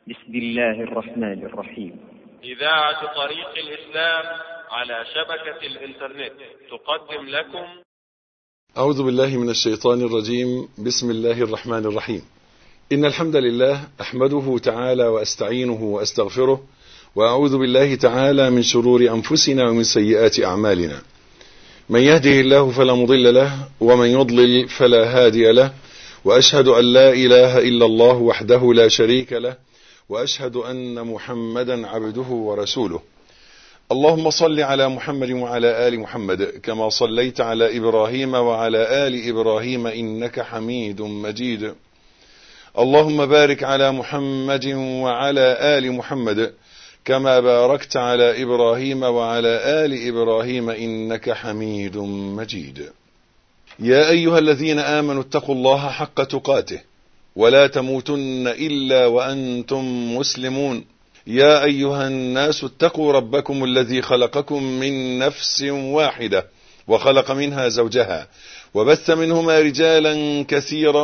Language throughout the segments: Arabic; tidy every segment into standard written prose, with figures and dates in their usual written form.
بسم الله الرحمن الرحيم. إذاعة طريق الإسلام على شبكة الإنترنت تقدم لكم. أعوذ بالله من الشيطان الرجيم. بسم الله الرحمن الرحيم. إن الحمد لله أحمده تعالى وأستعينه وأستغفره، وأعوذ بالله تعالى من شرور أنفسنا ومن سيئات أعمالنا. من يهده الله فلا مضل له، ومن يضلل فلا هادي له، وأشهد أن لا إله إلا الله وحده لا شريك له، وأشهد أن محمدا عبده ورسوله. اللهم صل على محمد وعلى آل محمد كما صليت على إبراهيم وعلى آل إبراهيم إنك حميد مجيد. اللهم بارك على محمد وعلى آل محمد كما باركت على إبراهيم وعلى آل إبراهيم إنك حميد مجيد. يا أيها الذين آمنوا اتقوا الله حق تقاته ولا تموتن إلا وأنتم مسلمون. يا أيها الناس اتقوا ربكم الذي خلقكم من نفس واحدة وخلق منها زوجها وبث منهما رجالا كثيرا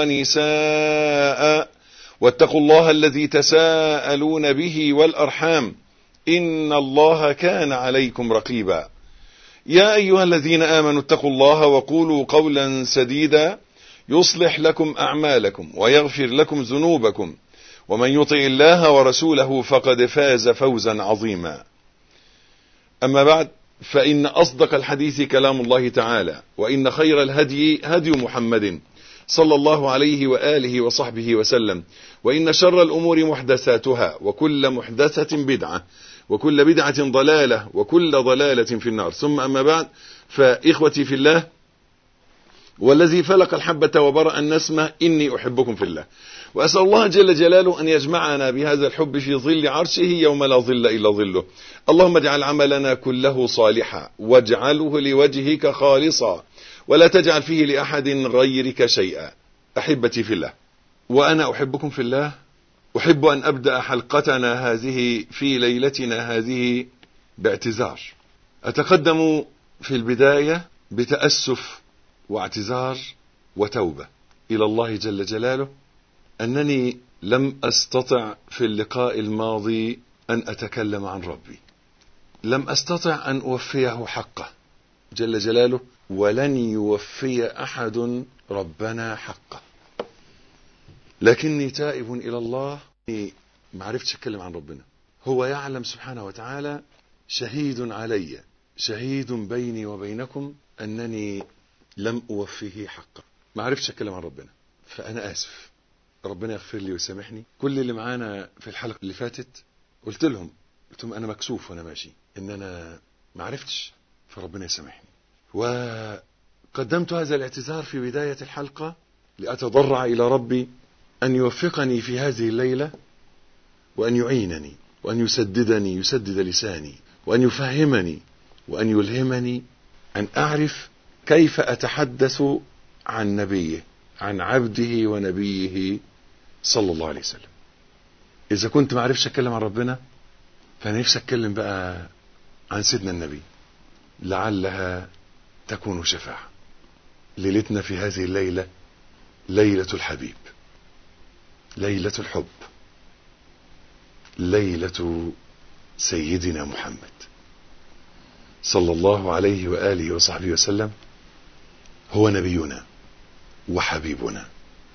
ونساء، واتقوا الله الذي تساءلون به والأرحام إن الله كان عليكم رقيبا. يا أيها الذين آمنوا اتقوا الله وقولوا قولا سديدا يصلح لكم أعمالكم ويغفر لكم ذنوبكم، ومن يطع الله ورسوله فقد فاز فوزا عظيما. أما بعد، فإن أصدق الحديث كلام الله تعالى، وإن خير الهدي هدي محمد صلى الله عليه وآله وصحبه وسلم، وإن شر الأمور محدثاتها، وكل محدثة بدعة، وكل بدعة ضلالة، وكل ضلالة في النار. ثم أما بعد، فإخوتي في الله، والذي فلق الحبة وبرأ النسمة، إني أحبكم في الله، وأسأل الله جل جلاله أن يجمعنا بهذا الحب في ظل عرشه يوم لا ظل إلا ظله. اللهم اجعل عملنا كله صالحا، واجعله لوجهك خالصا، ولا تجعل فيه لأحد غيرك شيئا. أحبتي في الله، وأنا أحبكم في الله، أحب أن أبدأ حلقتنا هذه في ليلتنا هذه باعتذار. أتقدم في البداية بتأسف واعتذار وتوبة إلى الله جل جلاله أنني لم أستطع في اللقاء الماضي أن أتكلم عن ربي، لم أستطع أن أوفيه حقه جل جلاله، ولن يوفي أحد ربنا حقه. لكني تائب إلى الله، ما عرفتش أتكلم عن ربنا. هو يعلم سبحانه وتعالى، شهيد علي، شهيد بيني وبينكم أنني لم أوفيه حقه، ما عرفتش أتكلم عن ربنا، فأنا آسف. ربنا يغفر لي ويسامحني. كل اللي معانا في الحلقة اللي فاتت قلت لهم أنا مكسوف وأنا ماشي إن أنا ما عرفتش، فربنا يسامحني. وقدمت هذا الاعتذار في بداية الحلقة لأتضرع إلى ربي أن يوفقني في هذه الليلة، وأن يعينني، وأن يسددني، يسدد لساني، وأن يفهمني، وأن يلهمني أن أعرف كيف أتحدث عن نبيه، عن عبده ونبيه صلى الله عليه وسلم. إذا كنت ما عرفش أتكلم عن ربنا، فأنا نفسي أتكلم بقى عن سيدنا النبي، لعلها تكون شفاعة. ليلتنا في هذه الليلة ليلة الحبيب، ليلة الحب، ليلة سيدنا محمد صلى الله عليه وآله وصحبه وسلم. هو نبينا وحبيبنا.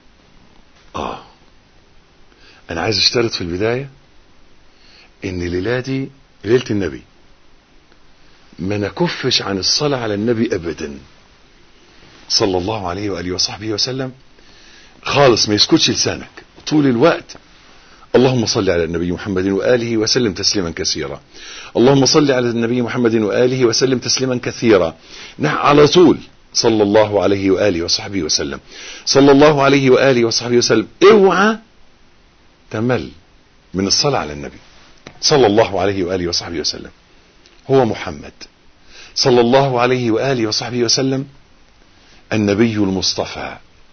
أنا عايز اشترط في البداية إن ليلتي ليلة النبي ما نكفش عن الصلاة على النبي أبدا صلى الله عليه وآله وصحبه وسلم خالص. ما يسكتش لسانك طول الوقت. اللهم صل على النبي محمد وآله وسلم تسليما كثيرا. اللهم صل على النبي محمد وآله وسلم تسليما كثيرا. على طول صلى الله عليه وآله وصحبه وسلم، صلى الله عليه وآله وصحبه وسلم. اوعى تمل من الصلاة على النبي صلى الله عليه وآله وصحبه وسلم. هو محمد صلى الله عليه وآله وصحبه وسلم، النبي المصطفى،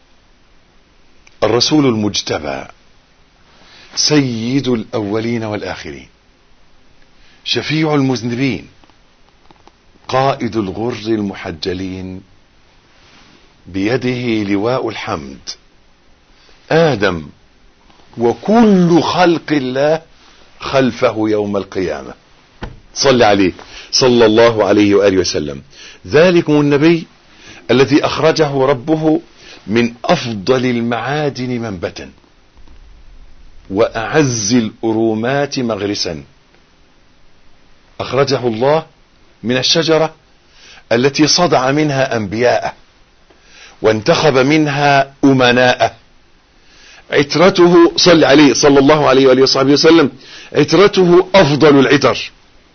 الرسول المجتبى، سيد الأولين والآخرين، شفيع المذنبين، قائد الغر المحجلين، بيده لواء الحمد، آدم وكل خلق الله خلفه يوم القيامة. صل عليه صلى الله عليه وآله وسلم. ذلكم النبي الذي أخرجه ربه من أفضل المعادن منبتا وأعز الأرومات مغرسا. أخرجه الله من الشجرة التي صدع منها أنبياءه وانتخب منها أمناءه. عترته صل عليه صلى الله عليه وآله وصحبه وسلم، عترته أفضل العتر،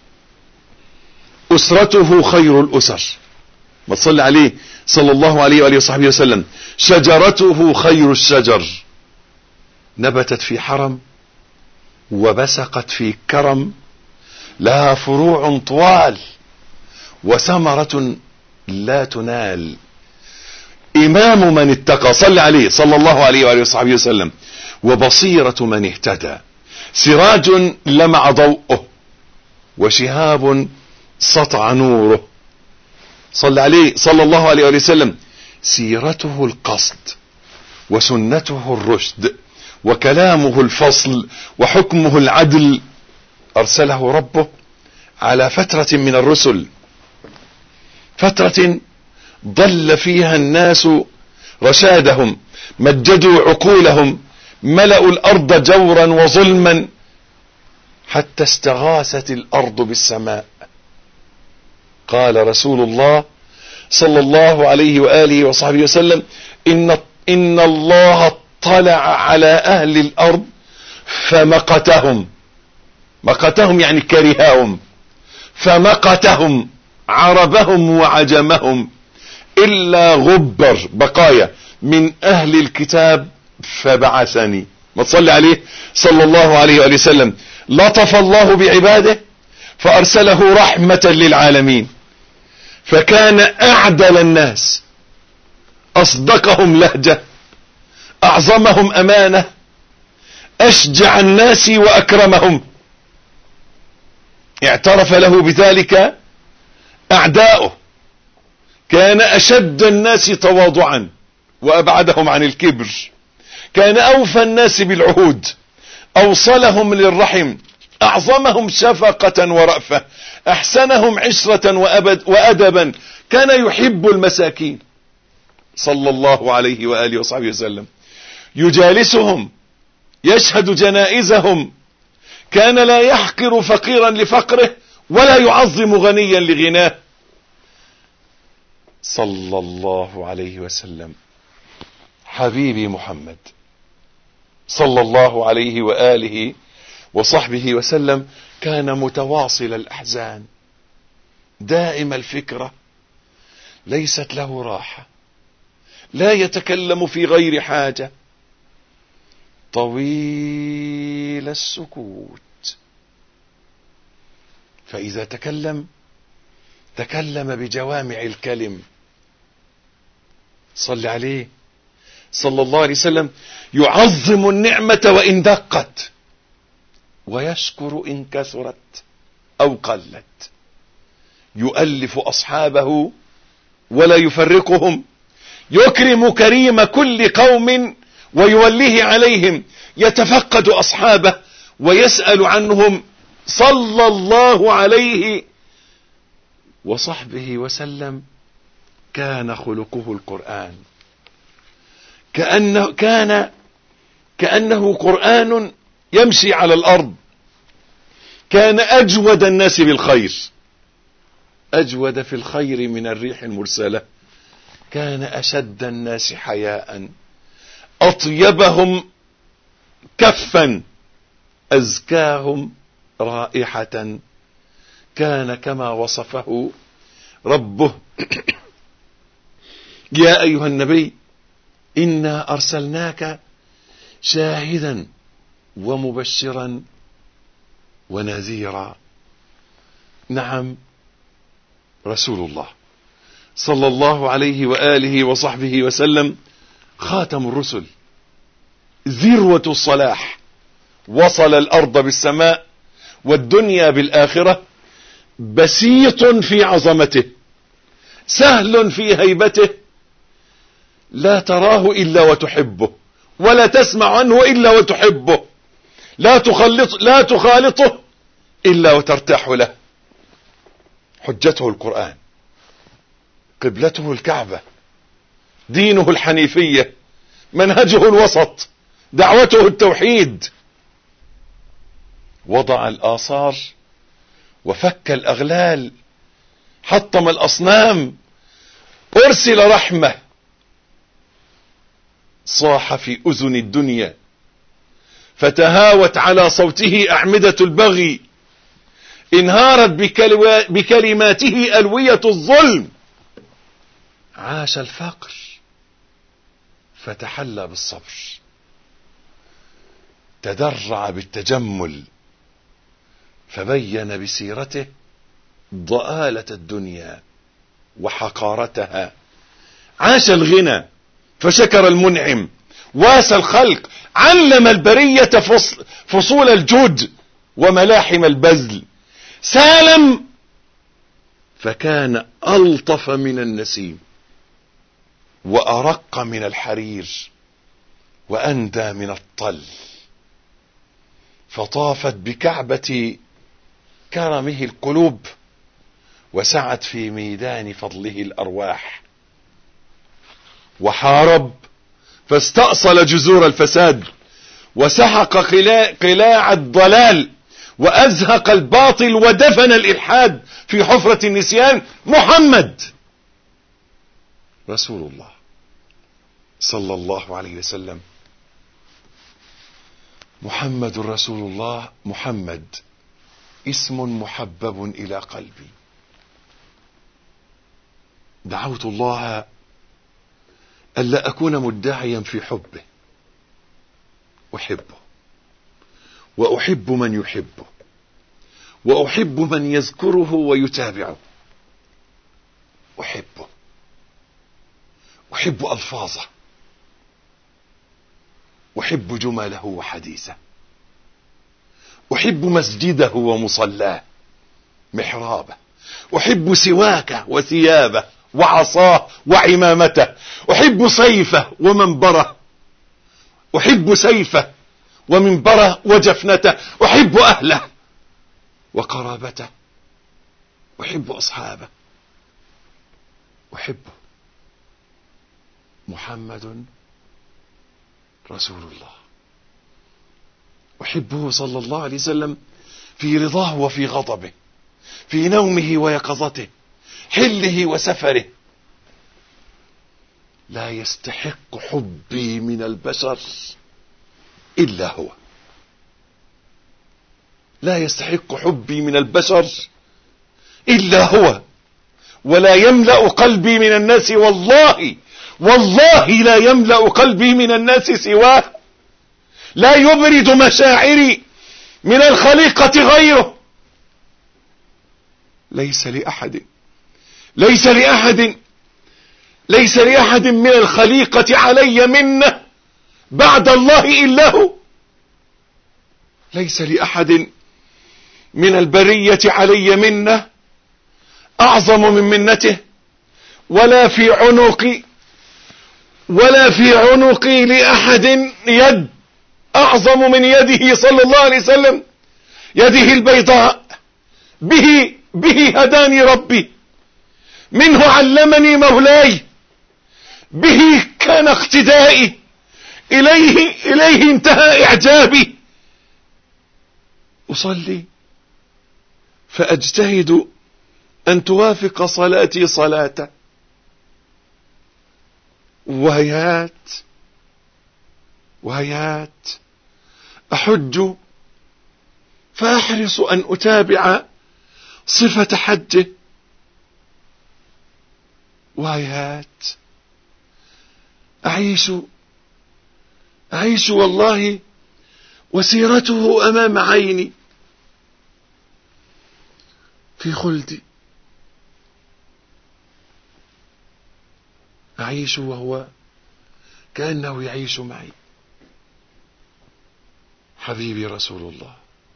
أسرته خير الأسر. ما تصلي عليه صلى الله عليه وآله وصحبه وسلم. شجرته خير الشجر، نبتت في حرم وبسقت في كرم، لها فروع طوال وثمرة لا تنال. إمام من اتقى صل عليه صلى الله عليه وآله وصحبه وسلم، وبصيرة من اهتدى، سراج لمع ضوءه وشهاب سطع نوره. صل عليه صلى الله عليه وآله وسلم. سيرته القصد وسنته الرشد وكلامه الفصل وحكمه العدل. أرسله ربه على فترة من الرسل، فترة ضل فيها الناس رشادهم، مجدوا عقولهم، ملأوا الأرض جورا وظلما، حتى استغاثت الأرض بالسماء. قال رسول الله صلى الله عليه وآله وصحبه وسلم: إن الله اطلع على أهل الأرض فمقتهم. مقتهم يعني كرههم، فمقتهم عربهم وعجمهم إلا غبر بقايا من أهل الكتاب فبعثني. ما تصلي عليه صلى الله عليه وآله وسلم. لطف الله بعباده فأرسله رحمة للعالمين، فكان أعدل الناس، أصدقهم لهجة، أعظمهم أمانة، أشجع الناس وأكرمهم. اعترف له بذلك أعداؤه. كان أشد الناس تواضعا وأبعدهم عن الكبر، كان أوفى الناس بالعهود، أوصلهم للرحم، أعظمهم شفقة ورأفة، أحسنهم عشرة وأدبا، كان يحب المساكين صلى الله عليه وآله وصحبه وسلم. يجالسهم، يشهد جنائزهم، كان لا يحقر فقيرا لفقره ولا يعظم غنيا لغناه صلى الله عليه وسلم. حبيبي محمد صلى الله عليه وآله وصحبه وسلم كان متواصل الأحزان، دائم الفكرة، ليست له راحة، لا يتكلم في غير حاجة، طويل السكوت، فإذا تكلم بجوامع الكلم. صل عليه صلى الله عليه وسلم. يعظم النعمة وإن دقت، ويشكر إن كثرت أو قلت، يؤلف أصحابه ولا يفرقهم، يكرم كريم كل قوم ويوليه عليهم، يتفقد أصحابه ويسأل عنهم صلى الله عليه وصحبه وسلم. كان خلقه القرآن، كأنه قرآن يمشي على الأرض. كان أجود الناس بالخير، أجود في الخير من الريح المرسلة. كان أشد الناس حياء، أطيبهم كفا، أزكاهم رائحة. كان كما وصفه ربه: يا أيها النبي إنا أرسلناك شاهدا ومبشرا ونذيرا. نعم، رسول الله صلى الله عليه وآله وصحبه وسلم خاتم الرسل، ذروة الصلاح، وصل الأرض بالسماء والدنيا بالآخرة، بسيط في عظمته، سهل في هيبته، لا تراه إلا وتحبه ولا تسمع عنه إلا وتحبه، لا تخالطه إلا وترتاح له. حجته القرآن، قبلته الكعبة، دينه الحنيفية، منهجه الوسط، دعوته التوحيد. وضع الآثار وفك الأغلال، حطم الأصنام، أرسل رحمة، صاح في أذن الدنيا فتهاوت على صوته أعمدة البغي، انهارت بكلماته ألوية الظلم. عاش الفقر فتحلى بالصبر، تدرع بالتجمل فبين بسيرته ضآلة الدنيا وحقارتها. عاش الغنى فشكر المنعم، واسى الخلق، علم البرية فصول الجود وملاحم البذل، سالم فكان ألطف من النسيم وأرق من الحرير وأندى من الطل. فطافت بكعبة كرمه القلوب، وسعت في ميدان فضله الأرواح. وحارب فاستأصل جذور الفساد، وسحق قلاع الضلال، وأزهق الباطل، ودفن الإلحاد في حفرة النسيان. محمد رسول الله صلى الله عليه وسلم. محمد رسول الله. محمد اسم محبب إلى قلبي. دعوت الله ألا أكون مدعيا في حبه، أحبه وأحب من يحبه، وأحب من يذكره ويتابعه. أحبه، أحب ألفاظه، أحب جمله وحديثه، أحب مسجده ومصلاه، محرابه، أحب سواكه وثيابه وعصاه وعمامته، أحب سيفه ومنبره، أحب سيفه ومنبره وجفنته، أحب أهله وقرابته، أحب أصحابه، أحبه. محمد رسول الله. أحبه صلى الله عليه وسلم في رضاه وفي غضبه، في نومه ويقظته، حله وسفره. لا يستحق حبي من البشر إلا هو. لا يستحق حبي من البشر إلا هو. ولا يملأ قلبي من الناس، والله لا يملأ قلبي من الناس سواه. لا يبرد مشاعري من الخليقة غيره. ليس لأحد من الخليقة علي منه بعد الله إلا هو. ليس لأحد من البرية علي منه أعظم من منته، ولا في عنقي لأحد يد أعظم من يده صلى الله عليه وسلم. يده البيضاء، به هداني ربي، منه علمني مولاي، به كان اقتدائي، إليه انتهى إعجابي. أصلي فأجتهد أن توافق صلاتي صلاته، وهيات أحج فأحرص أن أتابع صفة حجه، وهيات أعيش والله وسيرته أمام عيني في خلدي. أعيش وهو كأنه يعيش معي. حبيبي رسول الله،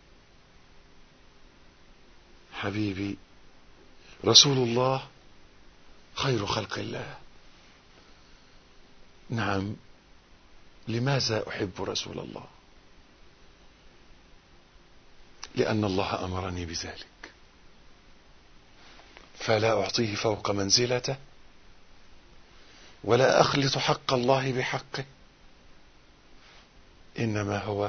حبيبي رسول الله، خير خلق الله. نعم، لماذا أحب رسول الله؟ لأن الله أمرني بذلك، فلا أعطيه فوق منزلته، ولا أخلط حق الله بحقه، إنما هو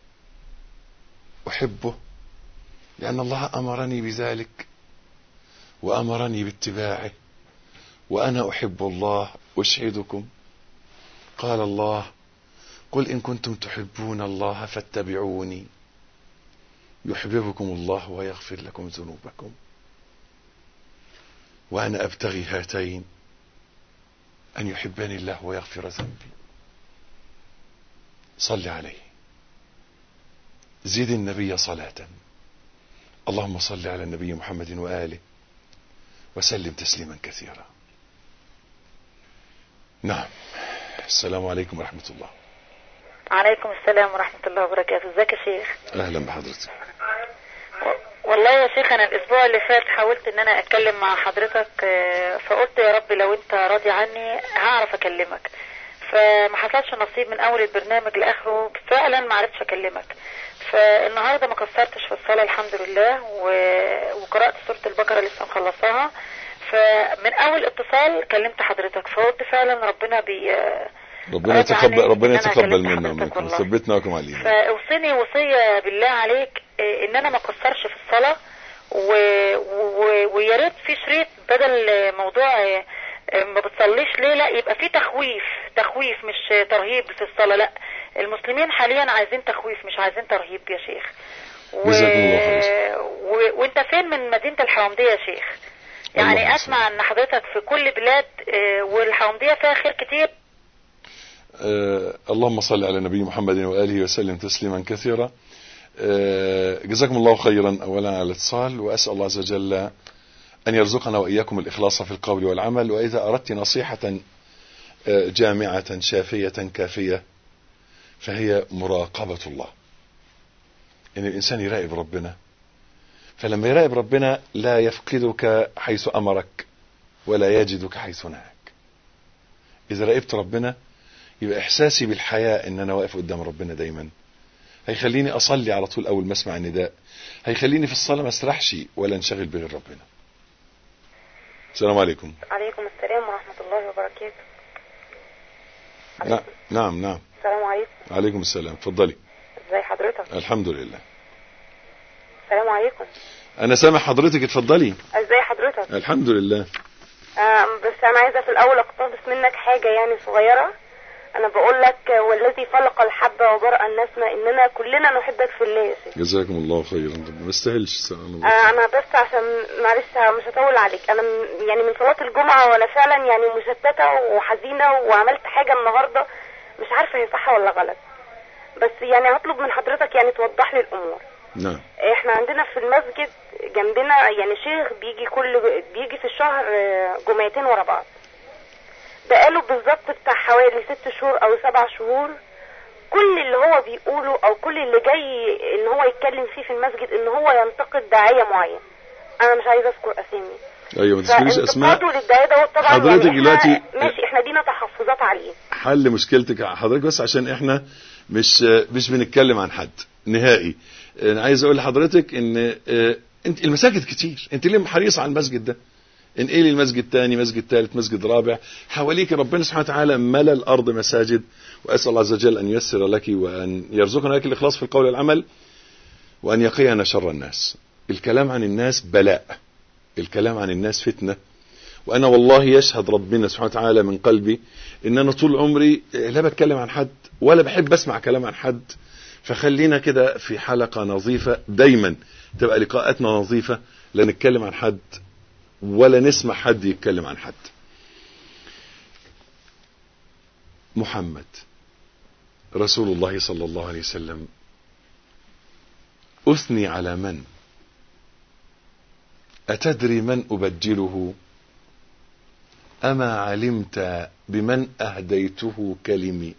أحبه لأن الله أمرني بذلك وأمرني باتباعه، وأنا أحب الله. أشهدكم قال الله: قل إن كنتم تحبون الله فاتبعوني يحببكم الله ويغفر لكم ذنوبكم. وأنا أبتغي هاتين، أن يحبني الله ويغفر ذنبي. صل عليه، زد النبي صلاة. اللهم صل على النبي محمد وآله وسلم تسليما كثيرا. نعم. السلام عليكم ورحمة الله. عليكم السلام ورحمة الله وبركاته. ازيك يا شيخ؟ أهلا بحضرتك. والله يا شيخ أنا الأسبوع اللي فات حاولت إن أنا أتكلم مع حضرتك، فقلت يا رب لو أنت راضي عني هعرف أكلمك، فما حصلش نصيب من أول البرنامج لآخره، فعلا ما عرفتش أكلمك. فالنهاردة ما قصرتش في الصلاة الحمد لله، وقرأت سورة البقرة لسه مخلصاها، فمن أول اتصال كلمت حضرتك، فقلت فعلا ربنا يتقبل منا وثبتنا وكم علينا. فاوصيني وصية بالله عليك ان انا ما اقصرش في الصلاة، ويا ريت في شريط بدل موضوع ما بتصليش ليه، لا يبقى في تخويف مش ترهيب في الصلاة. لا، المسلمين حاليا عايزين تخويف مش عايزين ترهيب يا شيخ. وانت فين من مدينة الحومدية يا شيخ؟ يعني اسمع ان حضرتك في كل بلاد، والحومدية فيها خير كتير. اللهم صل على النبي محمد وآله وسلم تسليما كثيرا. جزاكم الله خيرا أولا على الاتصال، وأسأل الله عز وجل أن يرزقنا وإياكم الإخلاص في القول والعمل. وإذا أردت نصيحة جامعة شافية كافية فهي مراقبة الله، إن الإنسان يراقب ربنا، فلما يراقب ربنا لا يفقدك حيث أمرك ولا يجدك حيث نهاك. إذا راقبت ربنا يبقى إحساسي بالحياة إن أنا واقف قدام ربنا دايما، هيخليني أصلي على طول أول ما أسمع النداء، هيخليني في الصلاة ما اسرحش ولا انشغل بغير ربنا. السلام عليكم. عليكم السلام ورحمة الله وبركاته. نعم. السلام عليكم. عليكم السلام، اتفضلي. ازي حضرتك؟ الحمد لله. السلام عليكم. أنا سامع حضرتك، اتفضلي. ازي حضرتك؟ الحمد لله. بس أنا عايزة في الأول أقتبس منك حاجة يعني صغيرة. أنا بقول لك والذي خلق الحبة وبرأ النسمة إننا كلنا نحبك في الله يا سيدي. جزاكم الله خيرا. ما استاهلش. أنا بس عشان معلش مش هطول عليك، أنا يعني من صلاة الجمعة وأنا فعلا يعني مشتتة وحزينة، وعملت حاجة النهاردة مش عارفة هي صح ولا غلط، بس يعني هطلب من حضرتك يعني توضح لي الأمور. نعم. احنا عندنا في المسجد جنبنا يعني شيخ بيجي في الشهر جمعتين ورا بعض، بقاله بالظبط بتاع حوالي 6 شهور او 7 شهور. كل اللي هو بيقوله او كل اللي جاي ان هو يتكلم فيه في المسجد ان هو ينتقد داعية معين، انا مش عايزه اذكر اسامي. ايوه ما تذكريش اسماء. للداعية ده طبعا حضرتك يعني دلوقتي ماشي، احنا دينا تحفظات عليه. حل مشكلتك حضرتك بس عشان احنا مش بنتكلم عن حد نهائي. انا عايز اقول لحضرتك ان انت المساجد كتير، انت ليه حريص على المسجد ده؟ انقلي المسجد تاني، مسجد ثالث، مسجد رابع حواليك. ربنا سبحانه وتعالى ملأ الارض مساجد، واسال الله عز وجل ان ييسر لك وان يرزقنا لك الاخلاص في القول والعمل، وان يقينا شر الناس. الكلام عن الناس بلاء، الكلام عن الناس فتنه. وانا والله يشهد ربنا سبحانه وتعالى من قلبي ان انا طول عمري لا بتكلم عن حد ولا بحب اسمع كلام عن حد. فخلينا كده في حلقة نظيفة دايما، تبقى لقاءاتنا نظيفة، لا نتكلم عن حد ولا نسمع حد يتكلم عن حد. محمد رسول الله صلى الله عليه وسلم أثني على من؟ أتدري من أبجله؟ أما علمت بمن أهديته كلمي؟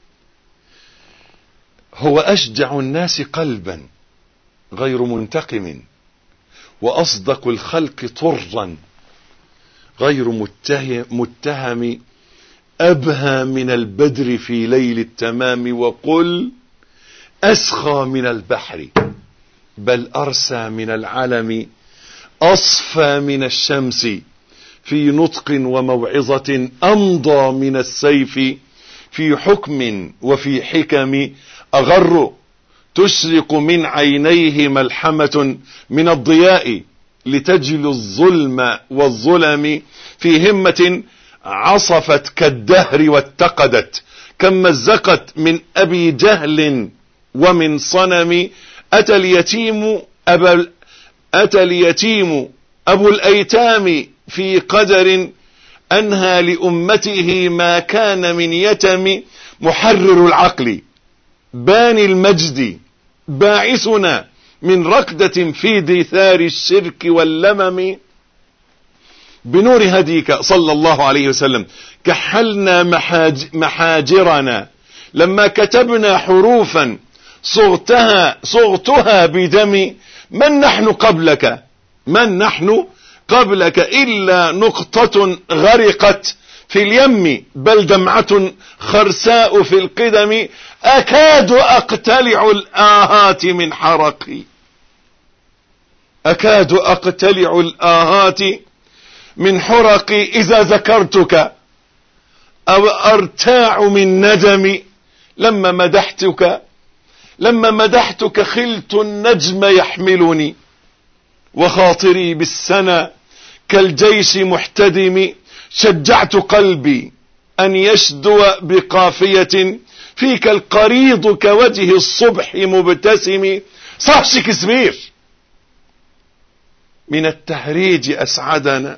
هو أشجع الناس قلبا غير منتقم، وأصدق الخلق طرا غير متهم أبهى من البدر في ليل التمام، وقل أسخى من البحر، بل أرسى من العلم، أصفى من الشمس في نطق وموعظة، أمضى من السيف في حكم وفي حكم، أغر تشرق من عينيه ملحمة من الضياء لتجلو الظلم والظلم، في همة عصفت كالدهر واتقدت، كم مزقت من أبي جهل ومن صنم، أتى اليتيم أبو الأيتام في قدر، أنهى لأمته ما كان من يتم، محرر العقل باني المجد باعثنا من ركدة في دثار الشرك واللمم، بنور هديك صلى الله عليه وسلم كحلنا محاجرنا، لما كتبنا حروفا صغتها بدم، من نحن قبلك إلا نقطة غرقت في اليم، بل دمعة خرساء في القدم، أكاد أقتلع الآهات من حرقي، أكاد أقتلع الآهات من حرقي، إذا ذكرتك أو أرتاع من ندمي، لما مدحتك خلت النجم يحملني، وخاطري بالسنة كالجيش محتدم، شجعت قلبي أن يشدو بقافية، فيك القريض كوجه الصبح مبتسم، صح شكسبير من التهريج أسعدنا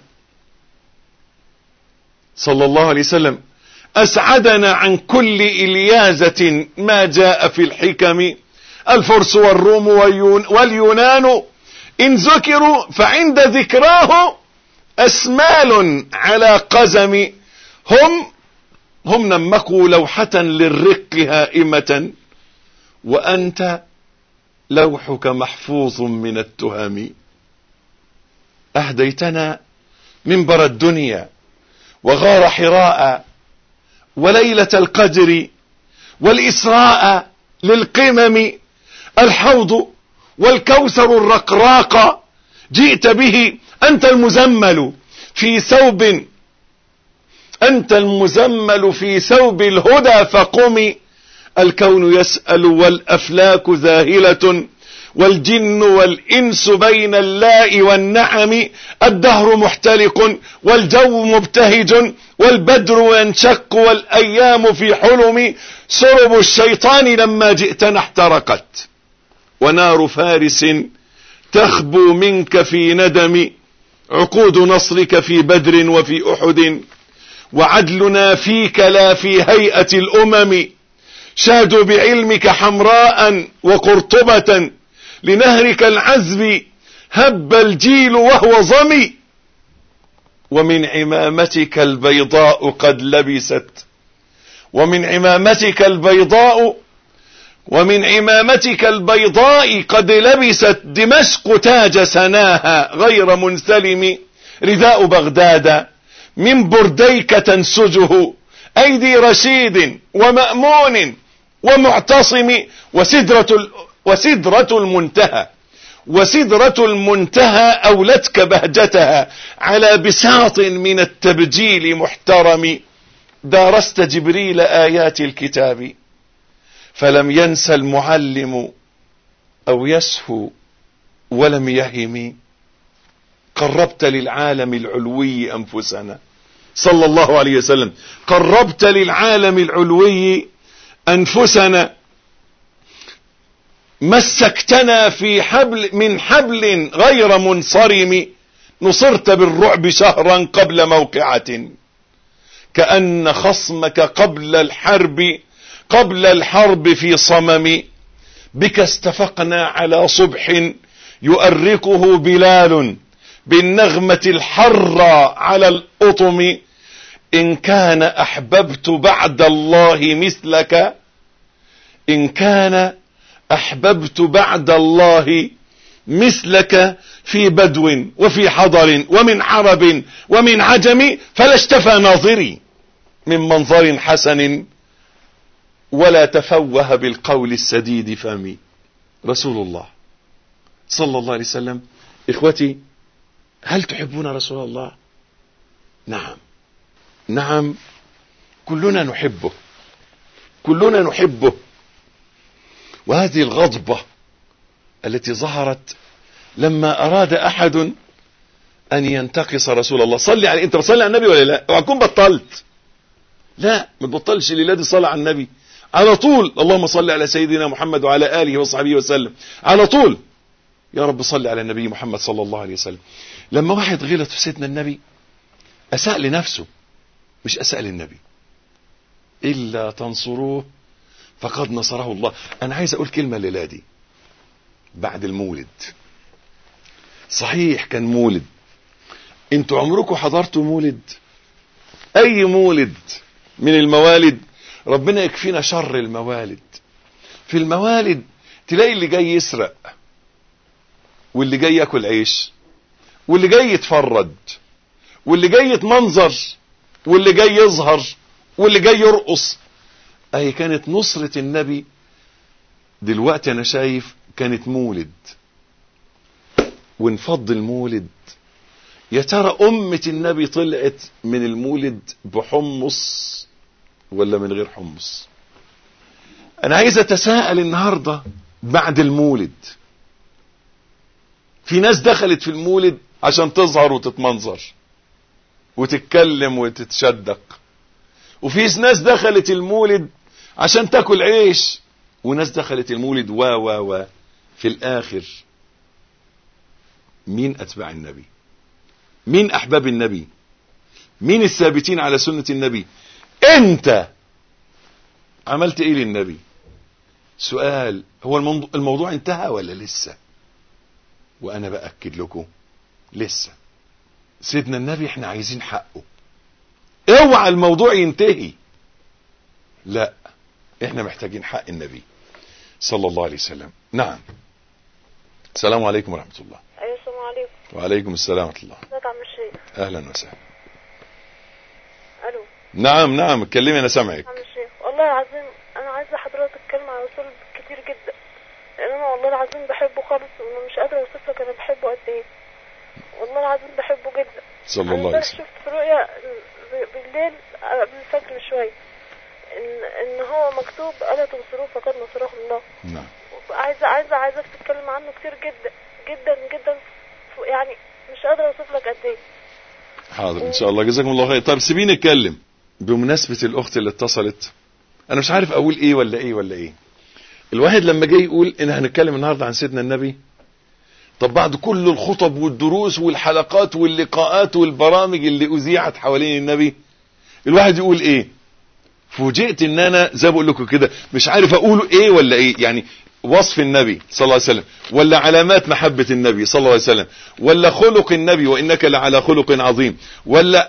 صلى الله عليه وسلم، أسعدنا عن كل إليازة ما جاء في الحكم، الفرس والروم واليونان إن ذكروا فعند ذكراه أسمال على قزم، هم نمكوا لوحة للرق هائمة، وأنت لوحك محفوظ من التهم، أهديتنا منبر الدنيا وغار حراء، وليلة القدر والإسراء للقمم، الحوض والكوثر الرقراق جئت به، أنت المزمل في ثوب الهدى فقم، الكون يسأل والأفلاك ذاهلة، والجن والإنس بين اللاء والنعم، الدهر محتلق والجو مبتهج، والبدر ينشق والأيام في حلم، سرب الشيطان لما جئتنا احترقت، ونار فارس تخبو منك في ندم، عقود نصرك في بدر وفي أحد، وعدلنا فيك لا في هيئة الأمم، شادوا بعلمك حمراء وقرطبة، لنهرك العذب هب الجيل وهو ظمي، ومن عمامتك البيضاء قد لبست، ومن عمامتك البيضاء قد لبست، دمشق تاج سناها غير منسلم، رداء بغداد من برديك تنسجه أيدي رشيد ومأمون ومعتصم، وسدرة المنتهى أولتك بهجتها، على بساط من التبجيل محترم، دارست جبريل آيات الكتاب فلم ينس المعلم أو يسهو ولم يهم، قربت للعالم العلوي أنفسنا صلى الله عليه وسلم، قربت للعالم العلوي أنفسنا، مسكتنا في من حبل غير منصرم، نصرت بالرعب شهرا قبل موقعة، كأن خصمك قبل الحرب في صمم، بك استفقنا على صبح يؤركه بلال، بالنغمة الحرة على الأطم، إن كان أحببت بعد الله مثلك في بدو وفي حضر ومن عرب ومن عجم، فلا اشتفى ناظري من منظر حسن ولا تفوه بالقول السديد فمي. رسول الله صلى الله عليه وسلم. إخوتي، هل تحبون رسول الله؟ نعم، نعم، كلنا نحبه، كلنا نحبه. وهذه الغضبة التي ظهرت لما أراد أحد أن ينتقص رسول الله. صلي عليه. أنت بتصلي على النبي ولا لا؟ وهكون بطلت. لا، ما تبطلش الليلة دي صلاة على النبي على طول. اللهم صل على سيدنا محمد وعلى آله وصحبه وسلم على طول. يا رب صل على النبي محمد صلى الله عليه وسلم. لما واحد غلط في سيدنا النبي أساء لنفسه مش أساء للنبي. إلا تنصروه فقد نصره الله. أنا عايز أقول كلمة الليلة دي بعد المولد. صحيح كان مولد. انتوا عمركم حضرتوا مولد؟ أي مولد من الموالد؟ ربنا يكفينا شر الموالد. في الموالد تلاقي اللي جاي يسرق، واللي جاي ياكل عيش، واللي جاي يتفرد، واللي جاي يتمنظر، واللي جاي يظهر، واللي جاي يرقص. اهي كانت نصرة النبي. دلوقتي انا شايف كانت مولد، ونفض المولد. يا ترى أمة النبي طلعت من المولد بحمص ولا من غير حمص؟ أنا عايز أتساءل النهاردة بعد المولد. في ناس دخلت في المولد عشان تظهر وتتمنظر وتتكلم وتتشدق، وفي ناس دخلت المولد عشان تاكل عيش، وناس دخلت المولد و في الآخر مين أتباع النبي؟ مين أحباب النبي؟ مين الثابتين على سنة النبي؟ أنت عملت إيه للنبي؟ سؤال. هو الموضوع انتهى ولا لسه؟ وأنا بأكد لكم لسه. سيدنا النبي احنا عايزين حقه. اوعى الموضوع ينتهي. لا، احنا محتاجين حق النبي صلى الله عليه وسلم. نعم. السلام عليكم ورحمة الله. ايوه السلام عليكم. وعليكم السلام ورحمة الله. ازيك يا عم الشيخ؟ اهلا وسهلا. الو. نعم نعم، اتكلمي انا سامعك. عم الشيخ والله العظيم انا عايزه حضرتك تتكلم عن رسول كتير جدا، لان انا والله العظيم بحبه خالص، وانا مش قادره اوصف لك انا بحبه قد ايه. والله العظيم بحبه جدا. صلى الله عليه وسلم. شفت في رؤيا بالليل قبل الفجر شويه ان هو مكتوب الا تنصروه فقد نصره الله. نعم. عايزك تتكلم عنه كتير جدا جدا جدا، يعني مش قادره اوصف لك قد ايه. حاضر ان شاء الله، جزاكم الله خير. طب سيبيني اتكلم. بمناسبة الاخت اللي اتصلت، انا مش عارف اقول ايه ولا ايه ولا ايه. الواحد لما جاي يقول ان هنتكلم النهارده عن سيدنا النبي، طب بعد كل الخطب والدروس والحلقات واللقاءات والبرامج اللي اذيعت حوالين النبي، الواحد يقول ايه؟ فوجئت ان انا زي ما بقول لكم كده مش عارف اقوله ايه ولا ايه. يعني وصف النبي صلى الله عليه وسلم، ولا علامات محبة النبي صلى الله عليه وسلم، ولا خلق النبي وإنك لعلى خلق عظيم، ولا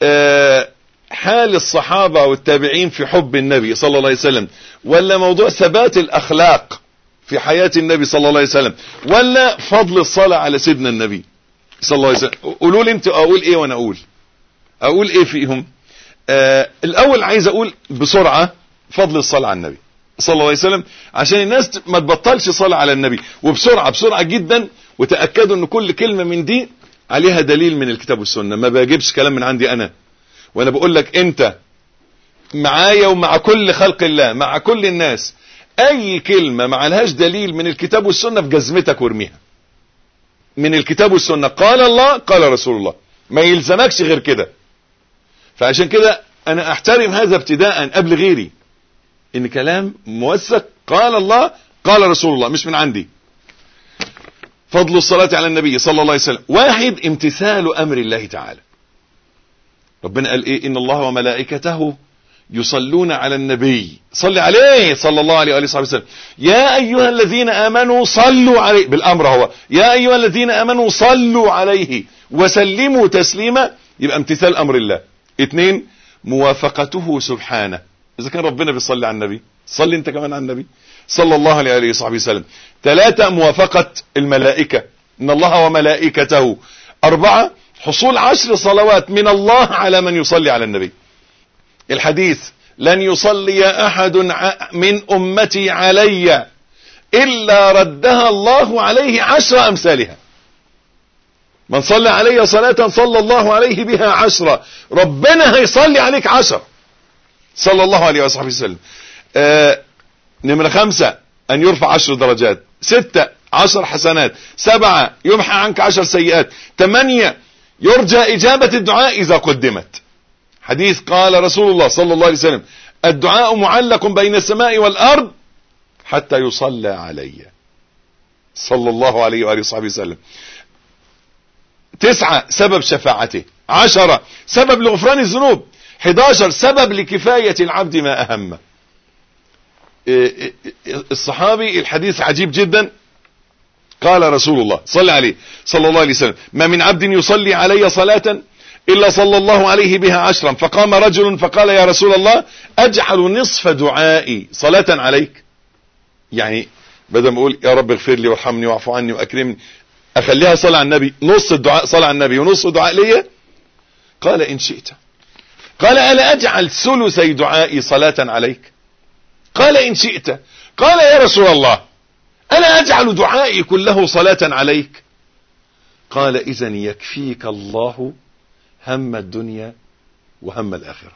حال الصحابة والتابعين في حب النبي صلى الله عليه وسلم، ولا موضوع ثبات الأخلاق في حياة النبي صلى الله عليه وسلم، ولا فضل الصلاة على سيدنا النبي صلى الله عليه وسلم. قولوا لي انت اقول ايه وانا اقول ايه فيهم. الاول عايز اقول بسرعة فضل الصلاة على النبي صلى الله عليه وسلم، عشان الناس ما تبطلش صلاة على النبي، وبسرعة جدا. وتأكدوا ان كل كلمة من دي عليها دليل من الكتاب والسنة، ما بجيبش كلام من عندي انا. وانا بقول لك انت معايا ومع كل خلق الله، مع كل الناس، اي كلمة ما عليهاش دليل من الكتاب والسنة في جزمتك وارميها. من الكتاب والسنة قال الله قال رسول الله، ما يلزمكش غير كده. فعشان كده انا احترم هذا ابتداء قبل غيري، ان كلام موثق قال الله قال رسول الله، مش من عندي. فضل الصلاة على النبي صلى الله عليه وسلم. واحد، امتثال امر الله تعالى. ربنا قال ايه؟ ان الله وملائكته يصلون على النبي، صل عليه صلى الله عليه وآله وسلم. يا ايها الذين امنوا صلوا عليه، بالامر هو يا ايها الذين امنوا صلوا عليه وسلموا تسليما. يبقى امتثال امر الله. 2، موافقته سبحانه. اذا كان ربنا بيصلي على النبي، صلي انت كمان على النبي صلى الله عليه وآله وصحبه وسلم. 3، موافقة الملائكة، ان الله وملائكته. 4، حصول 10 صلوات من الله على من يصلي على النبي. الحديث لن يصلي أحد من أمتي علي إلا ردها الله عليه 10 أمثالها. من صلى علي صلاة صلى الله عليه بها 10، ربنا هيصلي عليك 10 صلى الله عليه وصحبه وسلم. نمرة 5 أن يرفع 10 درجات. 6 10 حسنات. 7 يمحى عنك 10 سيئات. 8 يرجى إجابة الدعاء إذا قدمت. حديث قال رسول الله صلى الله عليه وسلم: الدعاء معلق بين السماء والأرض حتى يصلى علي صلى الله عليه وآله وصحبه وسلم. 9 سبب شفاعته. 10 سبب لغفران الذنوب. 11 سبب لكفاية العبد ما أهمه. الصحابي الحديث عجيب جدا. قال رسول الله صلى عليه صلى الله عليه وسلم: ما من عبد يصلي علي صلاة إلا صلى الله عليه بها 10. فقام رجل فقال: يا رسول الله، أجعل نصف دعائي صلاة عليك؟ يعني بدل ما أقول يا رب اغفر لي وارحمني واعف عني واكرمني، أخليها صلاة على النبي، نص الدعاء صلاة على النبي ونص دعاء ليا؟ قال: إن شئت. قال: ألا أجعل ثلثي دعائي صلاة عليك؟ قال: إن شئت. قال: يا رسول الله، ألا أجعل دعائي كله صلاة عليك؟ قال: إذن يكفيك الله هم الدنيا وهم الآخرة.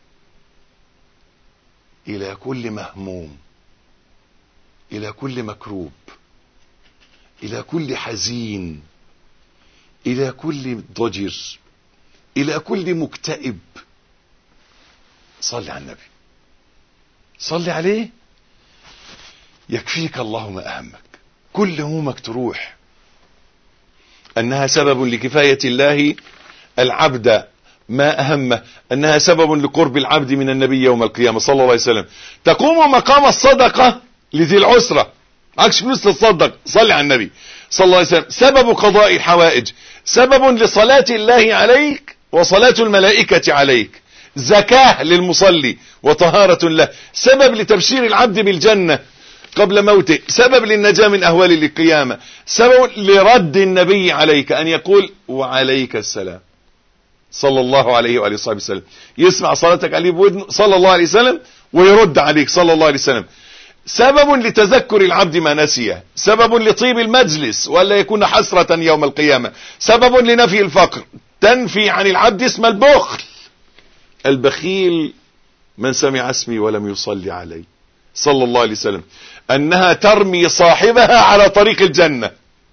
إلى كل مهموم، إلى كل مكروب، إلى كل حزين، إلى كل ضجر، إلى كل مكتئب، صل على النبي، صل عليه، يكفيك الله ما أهمك. كل همومك تروح. أنها سبب لكفاية الله العبد ما أهمه، أنها سبب لقرب العبد من النبي يوم القيامة صلى الله عليه وسلم. تقوم مقام الصدقة لذي العسرة، عكس فلوس تتصدق، صلي على النبي صلى الله عليه وسلم. سبب قضاء الحوائج، سبب لصلاة الله عليك وصلاة الملائكة عليك، زكاة للمصلي وطهارة له، سبب لتبشير العبد بالجنة قبل موته، سبب للنجاة من أهوال القيامة، سبب لرد النبي عليك أن يقول: وعليك السلام صلى الله عليه وآله وصحبه وسلم. يسمع صلاتك عليه بودنه صلى الله عليه وسلم ويرد عليك صلى الله عليه وسلم. سبب لتذكر العبد ما نسيه، سبب لطيب المجلس ولا يكون حسرة يوم القيامة، سبب لنفي الفقر، تنفي عن العبد اسم البخل. البخيل من سمع اسمي ولم يصلي علي صلى الله عليه وسلم. أنها ترمي صاحبها على طريق الجنة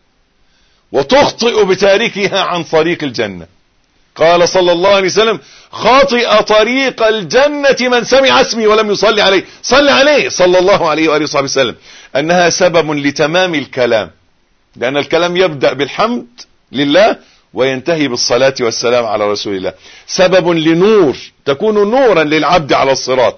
وتخطئ بتاركها عن طريق الجنة. قال صلى الله عليه وسلم: خاطئ طريق الجنة من سمع اسمي ولم يصلي عليه. صلى عليه صلى الله عليه وآله وصحبه وسلم. أنها سبب لتمام الكلام، لأن الكلام يبدأ بالحمد لله وينتهي بالصلاة والسلام على رسول الله. سبب لنور، تكون نورا للعبد على الصراط.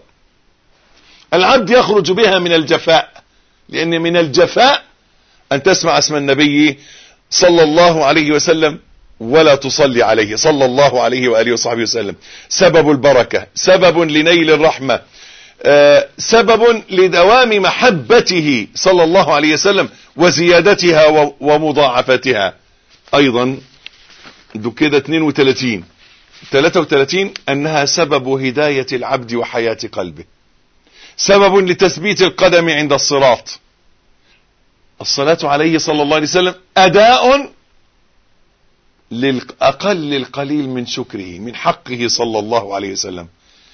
العبد يخرج بها من الجفاء، لأن من الجفاء أن تسمع اسم النبي صلى الله عليه وسلم ولا تصلي عليه صلى الله عليه وآله وصحبه وسلم. سبب البركة، سبب لنيل الرحمة، سبب لدوام محبته صلى الله عليه وسلم وزيادتها ومضاعفتها. أيضا دو كده 32 33 أنها سبب هداية العبد وحياة قلبه، سبب لتثبيت القدم عند الصراط. الصلاة عليه صلى الله عليه وسلم أداء للأقل القليل من شكره، من حقه صلى الله عليه وسلم.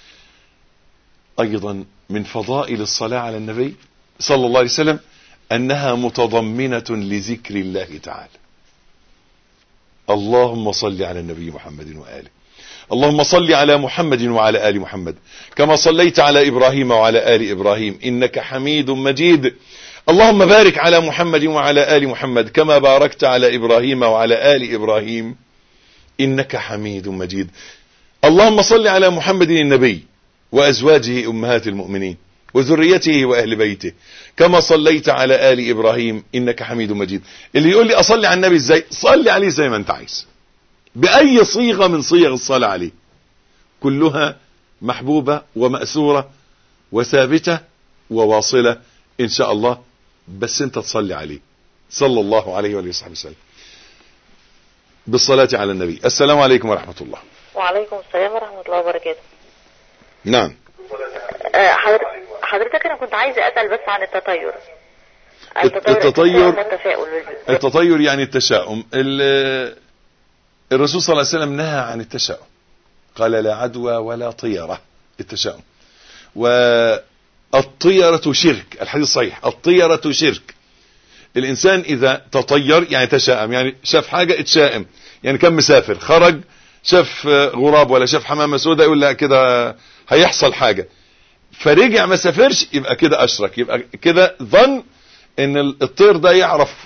أيضا من فضائل الصلاة على النبي صلى الله عليه وسلم أنها متضمنة لذكر الله تعالى. اللهم صل على النبي محمد وآله. اللهم صل على محمد وعلى آل محمد كما صليت على إبراهيم وعلى آل إبراهيم إنك حميد مجيد. اللهم بارك على محمد وعلى آل محمد كما باركت على إبراهيم وعلى آل إبراهيم إنك حميد مجيد. اللهم صل على محمد النبي وأزواجه أمهات المؤمنين وذريته وأهل بيته كما صليت على آل إبراهيم إنك حميد مجيد. اللي يقول لي أصلي على النبي إزاي؟ صلي عليه زي ما أنت عايز، بأي صيغة من صيغ الصلاة عليه، كلها محبوبة ومأسورة وثابتة وواصلة إن شاء الله، بس أنت تصلي عليه صلى الله عليه وآله وصحبه وسلم بالصلاة على النبي. السلام عليكم ورحمة الله. وعليكم السلام ورحمة الله وبركاته. نعم. حضرتك انا كنت عايزه اسال بس عن التطير. التطير يعني التشاؤم. الرسول صلى الله عليه وسلم نهى عن التشاؤم، قال لا عدوى ولا طيرة، التشاؤم. والطيرة شرك، الحديث صحيح، الطيرة شرك. الإنسان إذا تطير يعني تشاؤم، يعني شاف حاجة اتشائم، يعني كان مسافر خرج شاف غراب ولا شاف حمامة سوداء يقول لا كده هيحصل حاجة، فرجع ما سافرش، يبقى كده أشرك، يبقى كده ظن ان الطير ده يعرف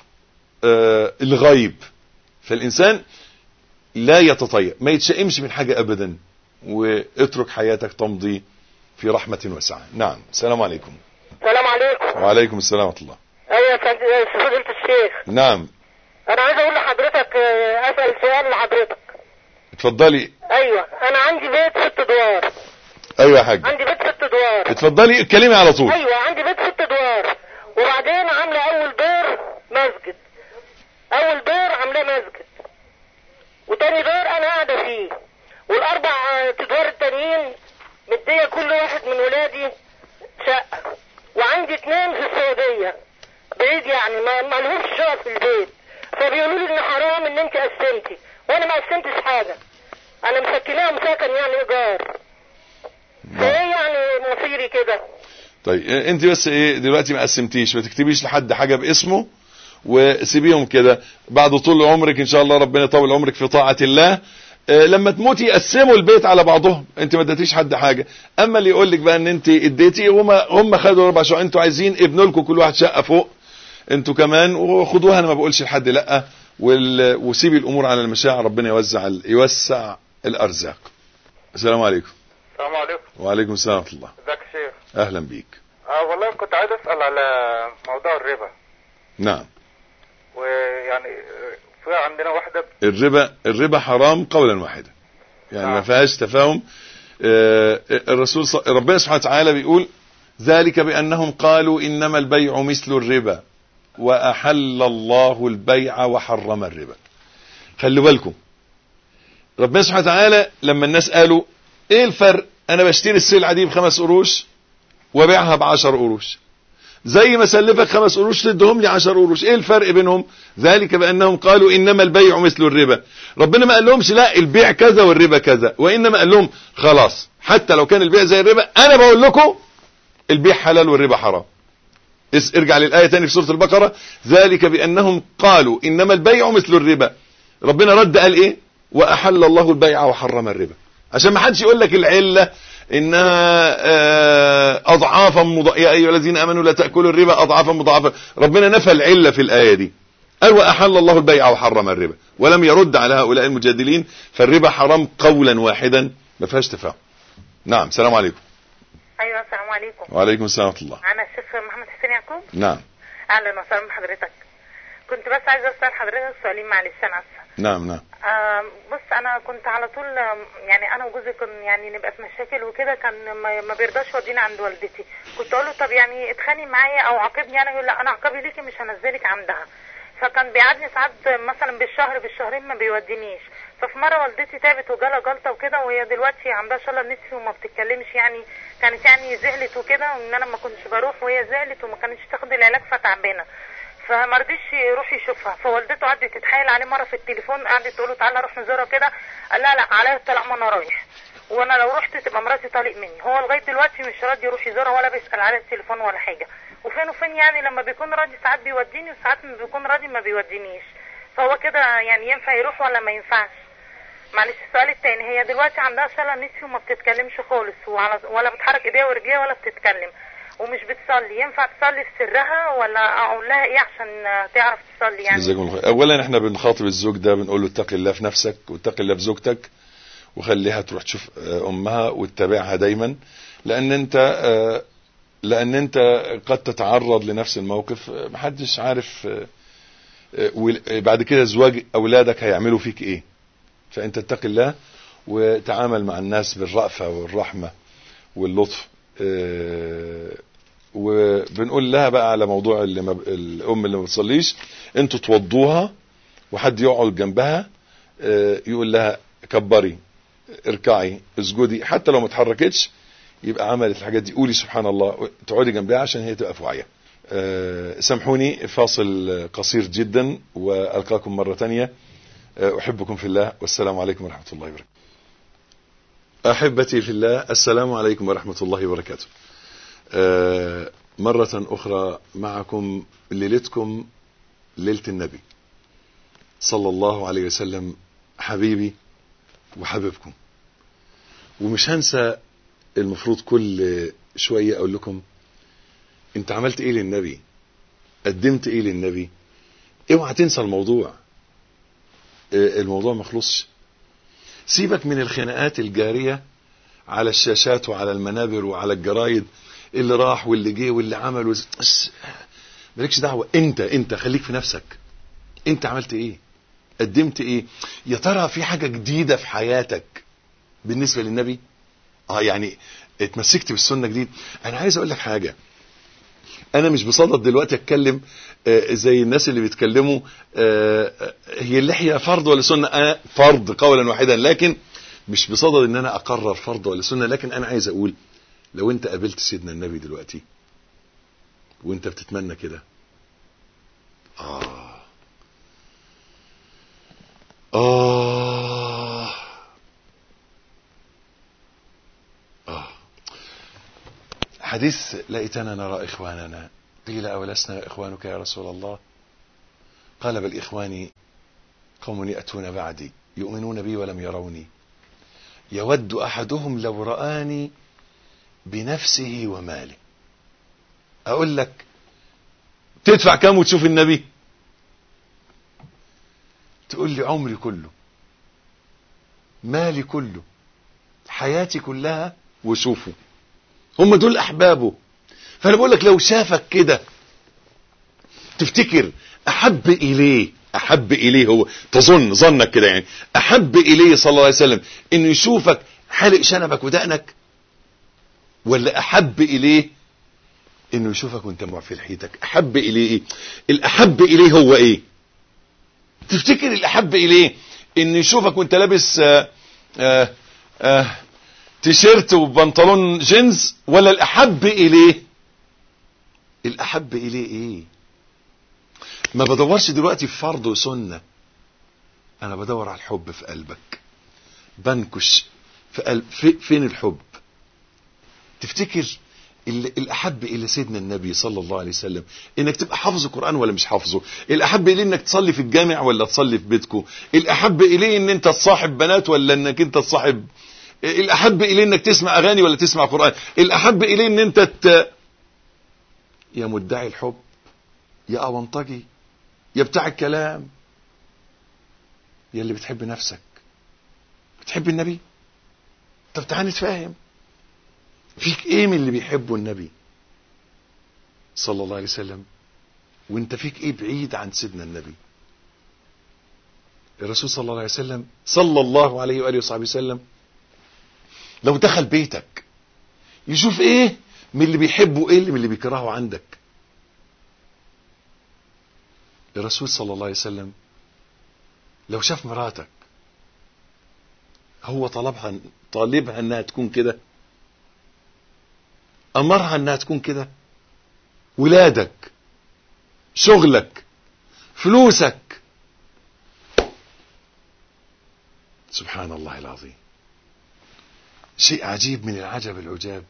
الغيب. فالإنسان لا يتطير، ما يتشائمش من حاجة أبدا، واترك حياتك تمضي في رحمة واسعة. نعم. السلام عليكم. السلام عليكم. وعليكم السلام ورحمة الله. ايوه يا فضيلة الشيخ. نعم. انا عايز اقول لحضرتك، اسأل سؤال لحضرتك. اتفضلي. ايوه انا عندي بيت 6 ادوار. ايوه يا حاج. عندي بيت 6 ادوار. اتفضلي اتكلمي على طول. ايوه عندي بيت 6 ادوار، وبعدين عامله اول دور مسجد، اول دور عاملاه مسجد، وتاني دور انا قاعده فيه، والاربع ادوار التانيين مديه كل واحد من ولادي شقه، وعندي 2 في السعوديه بعيد، يعني ما لهمش شقق في البيت، فبيقولوا لي ان حرام ان انت قسمتي، وانا ما قسمتش حاجه، انا مسكناهم سكن يعني ايجار، فايه يعني مصيري كده. طيب انت بس ايه دلوقتي ما قسمتيش، ما تكتبيش لحد حاجه باسمه وسيبيهم كده، بعد طول عمرك ان شاء الله ربنا يطول عمرك في طاعه الله، لما تموتي يقسموا البيت على بعضهم، انت ما اديتيش حد حاجه. اما اللي يقول لك بقى ان انت اديتي، هم خدوا 4 شقق، انتوا عايزين ابنوا لكم كل واحد شقه فوق انتوا كمان وخدوها، انا ما بقولش لحد لا، وسيبي الامور على المشاعر، ربنا يوسع الارزاق. السلام عليكم. السلام عليكم. وعليكم السلام ورحمه الله. ازيك يا شيخ؟ اهلا بيك. والله كنت عايز اسال على موضوع الربا. نعم. ويعني في عندنا واحده الربا حرام قولا واحدا، يعني ما فيهاش تفاهم. الرسول ربنا سبحانه وتعالى بيقول ذلك بأنهم قالوا إنما البيع مثل الربا وأحل الله البيع وحرم الربا. خلوا بالكم، ربنا سبحانه وتعالى لما الناس قالوا ايه الفرق، انا بشتري السلعة دي ب5 قروش وبيعها ب10 قروش، زي ما سلفك 5 قروش تدهم لي 10 قروش، ايه الفرق بينهم؟ ذلك بأنهم قالوا إنما البيع مثل الربا. ربنا ما قال لهمش لا البيع كذا والربا كذا، وإنما قال لهم خلاص حتى لو كان البيع زي الربا انا بقول لكم البيع حلال والربا حرام. ارجع للآية تاني في سورة البقرة، ذلك بأنهم قالوا إنما البيع مثل الربا. ربنا رد قال ايه؟ وأحل الله البيع وحرم الربا، عشان ما حدش يقول لك العلة انها اضعافا يا ايها الذين امنوا لا تاكلوا الربا اضعافا مضاعفه. ربنا نفى العله في الايه دي، قال واحل الله البيع وحرم الربا، ولم يرد على هؤلاء المجادلين، فالربا حرام قولا واحدا ما فيهاش تفاهم. نعم. السلام عليكم. ايوه السلام عليكم. وعليكم السلام ورحمه الله. انا الشيخ محمد حسين يعقوب. نعم. اهلا وسهلا بحضرتك. كنت بس عايزه اسال حضرتك سؤالين معلش انا اسفه. نعم. بص انا كنت على طول يعني انا وجوزي كنا يعني نبقى في مشاكل وكده، كان ما بيرضاش يودينا عند والدتي، كنت اقول له طب يعني اتخاني معايا او عاقبني، يعني يقول لا انا عقابي ليكي مش هنزلك عندها، فكان بيقعدني ساعات مثلا بالشهرين ما بيودينيش. ففي مره والدتي تعبت وجالها جلطه وكده، وهي دلوقتي عندها شلل نصفي وما بتتكلمش، يعني كانت يعني زعلت وكده، وان انا ما كنتش بروح وهي زعلت وما كانتش تاخد العلاج فتعبانه، فما رضيش يروح يشوفها. فوالدته قعدت تتحايل عليه مره في التليفون، قعدت تقول له تعالى نروح نزورها كده، قال لا عليا الطلاق ما انا رايح، وانا لو رحت تبقى مراتي طالق مني. هو لغايه دلوقتي مش راضي يروح يزورها ولا بيسال على التليفون ولا حاجه، وفين وفين يعني لما بيكون راضي ساعات بيوديني وساعات ما بيكون راضي ما بيودينيش، فهو كده يعني ينفع يروح ولا ما ينفعش؟ معلش السؤال التاني، هي دلوقتي عندها شلل نصفي وما بتتكلمش خالص، ولا بتحرك ايديها ورجليها ولا بتتكلم، ومش بتصلي، ينفع تصلي في سرها ولا اقول لها ايه عشان تعرف تصلي يعني؟ جزاكم الله خير. اولا احنا بنخاطب الزوج ده بنقول له اتق الله في نفسك واتق الله في زوجتك، وخليها تروح تشوف امها وتتابعها دايما، لان انت قد تتعرض لنفس الموقف، محدش عارف بعد كده زواج اولادك هيعملوا فيك ايه. فانت اتق الله وتعامل مع الناس بالرأفة والرحمة واللطف. وبنقول لها بقى على موضوع الام اللي ما بتصليش، انتوا توضوها وحد يقعد جنبها يقول لها كبري اركعي اسجدي، حتى لو ما اتحركتش يبقى عملت الحاجات دي قولي سبحان الله، تقعدي جنبها عشان هي تبقى في وعيها. سامحوني، فاصل قصير جدا والقاكم مرة تانية. احبكم في الله، والسلام عليكم ورحمة الله وبركاته. احبتي في الله، السلام عليكم ورحمة الله وبركاته. مرة اخرى معكم ليلتكم ليلة النبي صلى الله عليه وسلم، حبيبي وحبيبكم. ومش هنسى، المفروض كل شوية اقول لكم انت عملت ايه للنبي، قدمت ايه للنبي. اوعى تنسى الموضوع، الموضوع مخلصش. سيبك من الخناقات الجارية على الشاشات وعلى المنابر وعلى الجرايد، اللي راح واللي جه واللي عمل مالكش دعوة. انت خليك في نفسك. انت عملت ايه، قدمت ايه. يا ترى في حاجة جديدة في حياتك بالنسبة للنبي؟ يعني اتمسكت بالسنة جديد. انا عايز اقول لك حاجة، انا مش بصدد دلوقتي اتكلم زي الناس اللي بيتكلموا هي اللحية فرض ولا سنة. انا فرض قولا واحدا، لكن مش بصدد ان انا اقرر فرض ولا سنة. لكن انا عايز اقول، لو انت قابلت سيدنا النبي دلوقتي وانت بتتمنى كده، حديث ليتنا نرى إخواننا، قيل أولسنا إخوانك يا رسول الله؟ قال بل إخواني قوم يأتون بعدي يؤمنون بي ولم يروني، يود أحدهم لو رآني بنفسه وماله. أقول لك تدفع كام وتشوف النبي؟ تقول لي عمري كله، مالي كله، حياتي كلها وشوفه. هم دول أحبابه. فأنا بقول لك لو شافك كده تفتكر أحب إليه هو، تظن ظنك كده يعني، أحب إليه صلى الله عليه وسلم إنه يشوفك حلق شنبك ودقنك، ولا أحب إليه إنه يشوفك وانت معفي لحيتك؟ أحب إليه إيه؟ الأحب إليه هو إيه؟ تفتكر الأحب إليه إنه يشوفك وانت لابس تيشيرت وبنطلون جينز، ولا الأحب إليه إيه؟ ما بدورش دلوقتي في فرض وسنة، أنا بدور على الحب في قلبك، بنكش في قلب. فين الحب؟ تفتكر الأحب إلى سيدنا النبي صلى الله عليه وسلم إنك تبقى حافظ القرآن ولا مش حافظه؟ الأحب إليه إنك تصلي في الجامع ولا تصلي في بيتكو؟ الأحب إليه إن أنت تصاحب بنات ولا إنك أنت تصاحب؟ الأحب إليه إنك تسمع أغاني ولا تسمع قرآن؟ الأحب إليه إن أنت يا مدعي الحب، يا أونطجي، يا بتاع الكلام، يا اللي بتحب نفسك، بتحب النبي؟ طب تعال نتفاهم، فيك ايه من اللي بيحبه النبي صلى الله عليه وسلم، وانت فيك ايه بعيد عن سيدنا النبي؟ الرسول صلى الله عليه وسلم صلى الله عليه وآله وصحبه وسلم لو دخل بيتك يشوف ايه من اللي بيحبه، ايه من اللي بيكرهه عندك. الرسول صلى الله عليه وسلم لو شاف مراتك هو طالبها انها تكون كده، امرها انها تكون كده، ولادك، شغلك، فلوسك، سبحان الله العظيم. شيء عجيب من العجب العجاب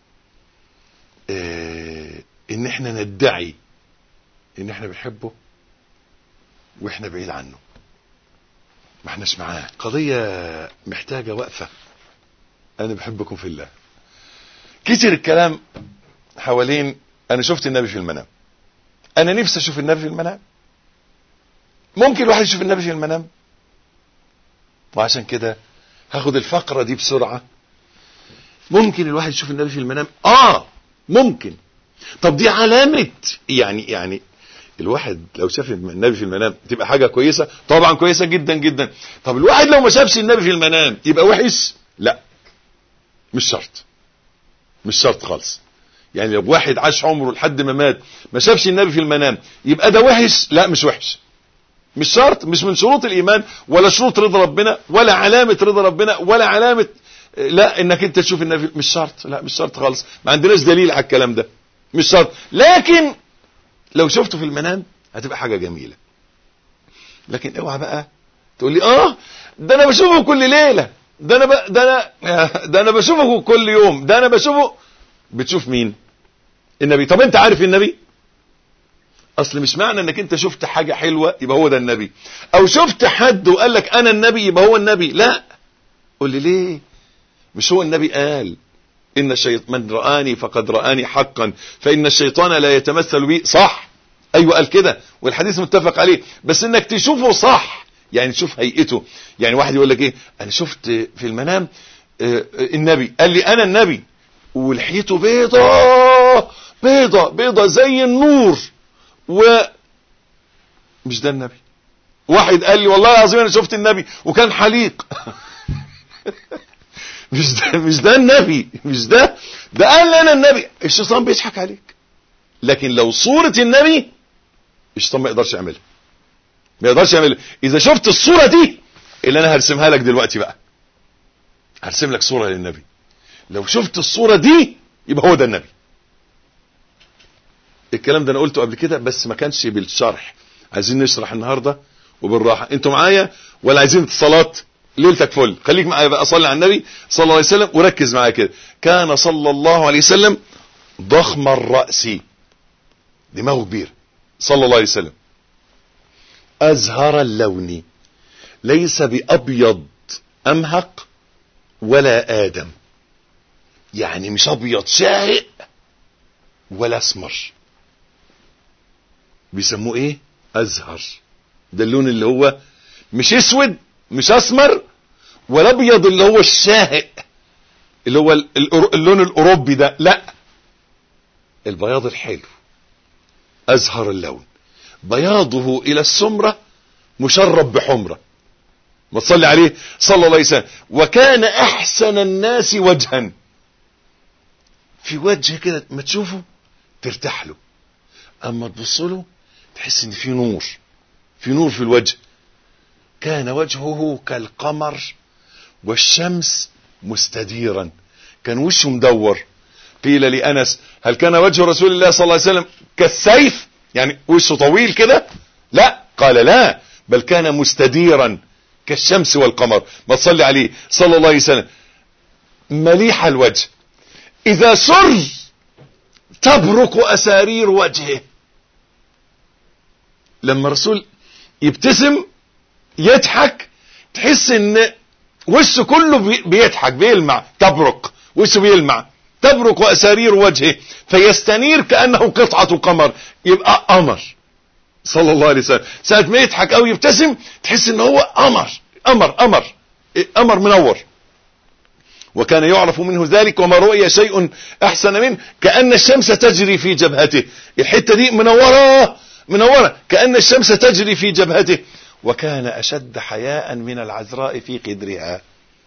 ان احنا ندعي ان احنا بنحبه واحنا بعيد عنه، ما احناش معاه. قضية محتاجة وقفة. انا بحبكم في الله. كتير الكلام حوالين انا شفت النبي في المنام، انا نفسي اشوف النبي في المنام. ممكن الواحد يشوف النبي في المنام؟ وعشان كده هاخد الفقرة دي بسرعة. ممكن الواحد يشوف النبي في المنام؟ ممكن. طب دي علامة يعني الواحد لو شاف النبي في المنام تبقى حاجة كويسة؟ طبعا كويسة جدا جدا. طب الواحد لو ما شافش النبي في المنام يبقى وحش؟ لا، مش شرط خالص. يعني لو واحد عاش عمره لحد ما مات ما شافش النبي في المنام يبقى ده وحش؟ لا، مش وحش، مش شرط، مش من شروط الإيمان ولا شروط رضا ربنا ولا علامة رضا ربنا ولا علامة لا انك انت تشوف النبي مش شرط، لا مش شرط خالص، ما عندناش دليل على الكلام ده، مش شرط. لكن لو شفته في المنام هتبقى حاجة جميلة. لكن اوعى بقى تقول لي ده انا بشوفه كل ليلة، ده انا بشوفه كل يوم، ده انا بشوفه. بتشوف مين؟ النبي. طب انت عارف النبي؟ اصل مش معنى انك انت شفت حاجة حلوة يبقى هو ده النبي، او شفت حد وقال لك انا النبي يبقى هو النبي. لا. قول لي ليه؟ مش هو النبي قال ان من رآني فقد رآني حقا فان الشيطان لا يتمثل بي؟ صح، ايوه قال كده، والحديث متفق عليه. بس انك تشوفه صح، يعني تشوف هيئته. يعني واحد يقول لك ايه، انا شفت في المنام النبي قال لي انا النبي، ولحيته بيضة بيضة بيضة زي النور، مش ده النبي. واحد قال لي والله العظيم انا شفت النبي وكان حليق. مش ده النبي، مش ده قال لي انا النبي. الشيطان بيضحك عليك. لكن لو صورة النبي الشيطان ما يقدرش يعملها، ما يقدرش يعملها. اذا شفت الصورة دي اللي انا هرسمها لك دلوقتي بقى، هرسم لك صورة للنبي، لو شفت الصورة دي يبقى هو ده النبي. الكلام ده انا قلته قبل كده بس ما كانش بالشرح، عايزين نشرح النهاردة وبالراحة. انتوا معايا ولا عايزين اتصالات؟ ليلتك فل، خليك معايا بقى. صلي على النبي صلى الله عليه وسلم وركز معايا كده. كان صلى الله عليه وسلم ضخم الرأس، دماغه كبير صلى الله عليه وسلم، أزهر اللون، ليس بأبيض أمهق ولا آدم، يعني مش أبيض شاهق ولا اسمر. بيسموه ايه؟ أزهر. ده اللون اللي هو مش اسود مش اسمر ولا ابيض اللي هو الشاهق اللي هو اللون الاوروبي ده، لا، البياض الحلو. ازهر اللون، بياضه الى السمرة مشرب بحمرة. ما تصلي عليه صلى الله عليه وسلم. وكان احسن الناس وجها، في وجه كده ما تشوفه ترتاح له، اما تبص له تحس ان في نور، في نور في الوجه. كان وجهه كالقمر والشمس مستديرا، كان وشه مدور. قيل لأنس هل كان وجه رسول الله صلى الله عليه وسلم كالسيف، يعني وشه طويل كده؟ لا، قال لا، بل كان مستديرا كالشمس والقمر. ما تصلي عليه صلى الله عليه وسلم. مليح الوجه، إذا سر تبرق أسارير وجهه. لما الرسول يبتسم يضحك تحس ان وشه كله بيضحك بيلمع، تبرق وشه بيلمع، تبرق وأسارير وجهه فيستنير كأنه قطعة قمر، يبقى قمر صلى الله عليه وسلم. ساعة ما يضحك او يبتسم تحس ان هو قمر قمر قمر قمر منور. وكان يعرف منه ذلك وما رؤي شيء احسن منه، كأن الشمس تجري في جبهته. الحتة دي منورة منورة كأن الشمس تجري في جبهته. وكان أشد حياء من العذراء في قدرها،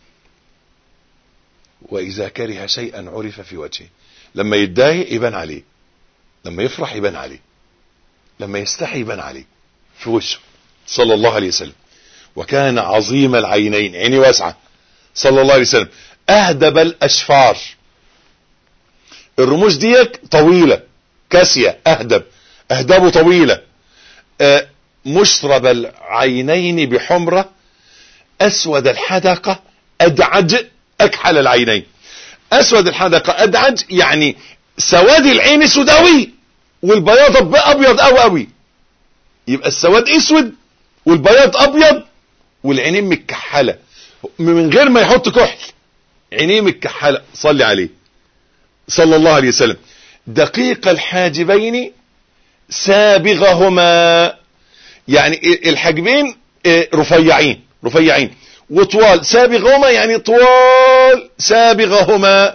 وإذا كره شيئا عرف في وجهه. لما يتضايق يبان عليه، لما يفرح يبان عليه، لما يستحي يبان عليه في وشه صلى الله عليه وسلم. وكان عظيم العينين، عيني واسعة صلى الله عليه وسلم. أهدب الأشفار، الرموش ديك طويلة كاسية، أهدبه طويلة. مشرب العينين بحمرة، أسود الحدقة أدعج أكحل العينين. أسود الحدقة أدعج يعني سواد العين سوداوي والبياض أبيض أوي، يبقى السواد أسود والبياض أبيض والعينين متكحلة من غير ما يحط كحل، عينيه متكحلة. صلي عليه صلى الله عليه وسلم. دقيق الحاجبين سابغهما، يعني الحاجبين رفيعين وطوال. سابغهما يعني طوال، سابغهما.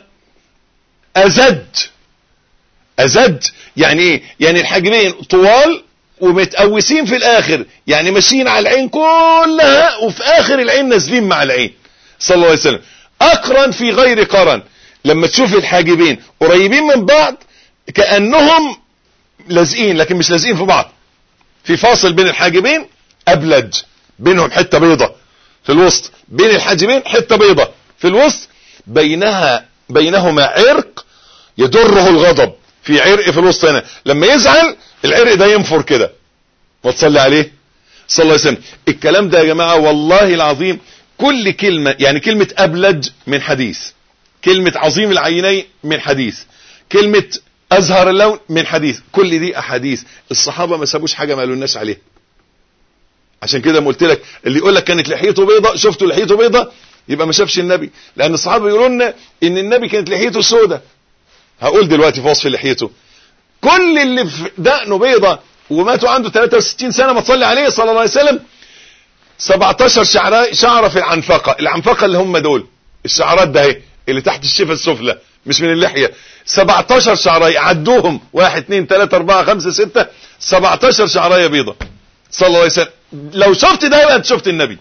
أزد يعني ايه؟ يعني الحاجبين طوال ومتقوسين في الاخر، يعني ماشيين على العين كلها وفي اخر العين نازلين مع العين صلى الله عليه وسلم. اقرن في غير قرن، لما تشوف الحاجبين قريبين من بعض كأنهم لازقين لكن مش لازقين في بعض، في فاصل بين الحاجبين أبلج، بينهم حتة بيضة في الوسط، بين الحاجبين حتة بيضة في الوسط، بينهما عرق يدره الغضب، في عرق في الوسط هنا، لما يزعل العرق ده ينفر كده. وتصلي عليه صلى الله عليه وسلم. الكلام ده يا جماعة والله العظيم كل كلمة، يعني كلمة أبلج من حديث، كلمة عظيم العينين من حديث، كلمة أزهر اللون من حديث، كل دي أحاديث الصحابة ما سابوش حاجة ما قالولناش عليها. عشان كده ما قلت لك اللي يقول لك كانت لحيته بيضة، شفتوا لحيته بيضة، يبقى ما شافش النبي، لأن الصحابة يقولوا لنا إن النبي كانت لحيته سودة. هقول دلوقتي في وصف لحيته، كل اللي في دقنه بيضة وماتوا عنده 63 سنة ما تصلي عليه صلى الله عليه وسلم 17 شعرة في العنفقة. العنفقة اللي هم دول الشعرات ده اهي اللي تحت الشفة السفلى مش من اللحية، 17 شعراية عدوهم، 1 2 3 4 5 6 17 شعراية بيضة صلى الله عليه وسلم. لو شفت ده يبقى انت شفت النبي.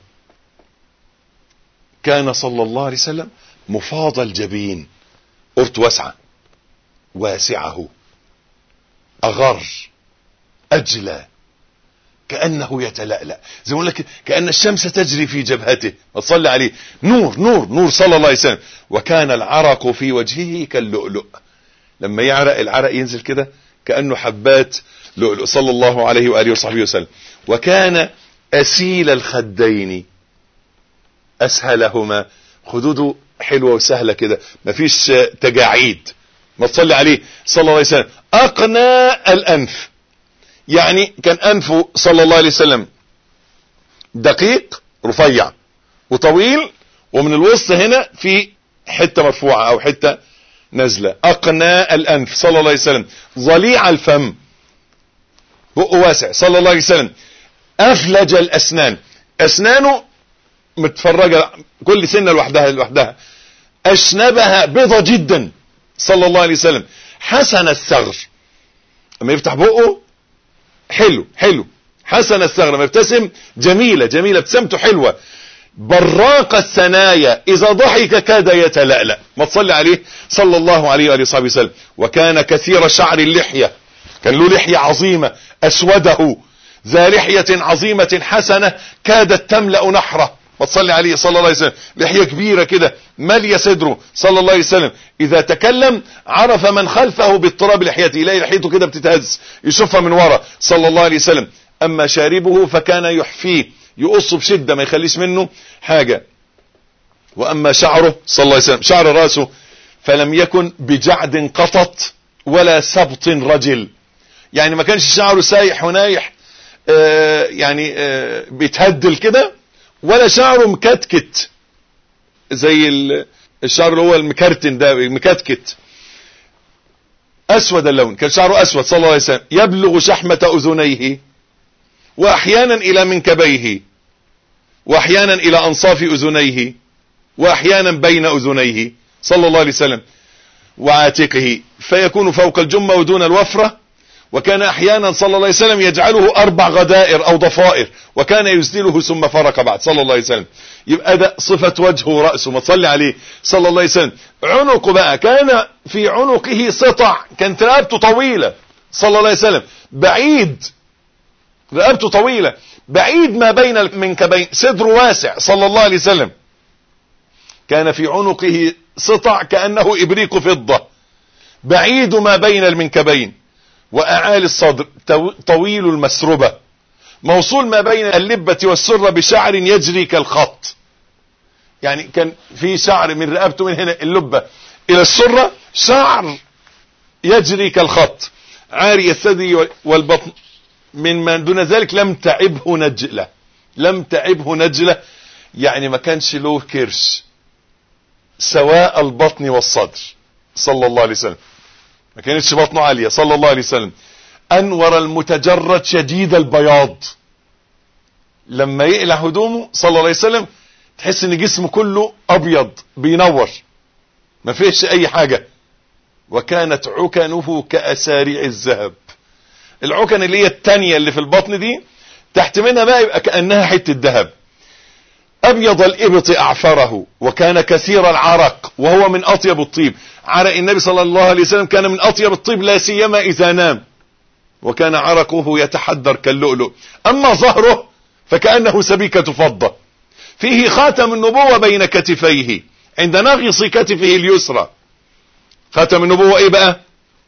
كان صلى الله عليه وسلم مفاض الجبين، قرط واسعة واسعه، أغر أجلى، كأنه يتلألأ، زي ما اقول لك كأن الشمس تجري في جبهته. وصلى عليه نور نور نور صلى الله عليه وسلم. وكان العرق في وجهه كاللؤلؤ، لما يعرق العرق ينزل كده كأنه حبات لؤلؤ صلى الله عليه وآله وصحبه وسلم. وكان أسيل الخدين، أسهلهما، خدوده حلوة وسهلة كده مفيش تجاعيد. ما تصلي عليه صلى الله عليه وسلم. أقنى الأنف، يعني كان أنفه صلى الله عليه وسلم دقيق رفيع وطويل، ومن الوسط هنا في حتة مرفوعة أو حتة نزلة. أقنى الأنف صلى الله عليه وسلم. ضليع الفم، بقه واسع صلى الله عليه وسلم. أفلج الأسنان، أسنانه متفرجة كل سنة لوحدها. أشنبها بيضة جدا صلى الله عليه وسلم. حسن الثغر، لما يفتح بقه حلو حسن الثغر، لما يبتسم جميلة ابتسامته حلوة. براق الثنايا، إذا ضحك كاد يتلألأ. ما تصلي عليه صلى الله عليه وآله وصحبه وسلم. وكان كثير شعر اللحية، كان له لحية عظيمة أسوده، ذا لحية عظيمة حسنة كادت تملأ نحره. ما تصلي عليه صلى الله عليه وسلم. لحية كبيرة كده مالية صدره صلى الله عليه وسلم. إذا تكلم عرف من خلفه باضطراب لحيته، يلاقي لحيته كده بتتهز يشوفها من ورا صلى الله عليه وسلم. أما شاربه فكان يحفيه، يقص بشدة ما يخليش منه حاجة. وأما شعره صلى الله عليه وسلم، شعر راسه فلم يكن بجعد قطط ولا سبط رجل، يعني ما كانش شعره سايح ونايح بيتهدل كده، ولا شعره مكتكت زي الشعر اللي هو المكرتن ده مكتكت. أسود اللون، كان شعره أسود صلى الله عليه وسلم. يبلغ شحمة أذنيه، وأحيانا إلى منكبيه، وأحيانا إلى أنصاف أذنيه، وأحيانا بين أذنيه صلى الله عليه وسلم، وعاتقه، فيكون فوق الجمة ودون الوفرة. وكان أحيانا صلى الله عليه وسلم يجعله 4 غدائر أو ضفائر، وكان يسدله ثم فرق بعد صلى الله عليه وسلم. يبقى ده صفة وجهه ورأسه. ما تصلي عليه صلى الله عليه وسلم. عنقه بقى، كان في عنقه سطع، كانت رقبته طويلة صلى الله عليه وسلم، بعيد، رقبته طويلة بعيد ما بين المنكبين، صدره واسع صلى الله عليه وسلم. كان في عنقه سطع كأنه إبريق فضة، بعيد ما بين المنكبين. وأعالي الصدر طويل المسربة، موصول ما بين اللبة والسرة بشعر يجري كالخط، يعني كان في شعر من رقبته من هنا اللبة إلى السرة شعر يجري كالخط. عاري الثدي والبطن، من دون ذلك لم تعبه نجلة، يعني ما كانش له كرش، سواء البطن والصدر صلى الله عليه وسلم، ما كانتش بطنه عالية صلى الله عليه وسلم. أنور المتجرد شديد البياض، لما يقلع هدومه صلى الله عليه وسلم تحس ان جسمه كله أبيض بينور ما فيهش أي حاجة. وكانت عكنه كأساريع الذهب، العكن اللي هي التانية اللي في البطن دي تحت منها بقى يبقى كأنها حتة ذهب. أبيض الإبط أعفره، وكان كثير العرق وهو من أطيب الطيب. عرق النبي صلى الله عليه وسلم كان من أطيب الطيب، لا سيما إذا نام، وكان عرقه يتحدر كاللؤلؤ. أما ظهره فكأنه سبيكة فضة، فيه خاتم النبوة بين كتفيه، عند ناقص كتفه اليسرى. ختم النبوة ايه بقى؟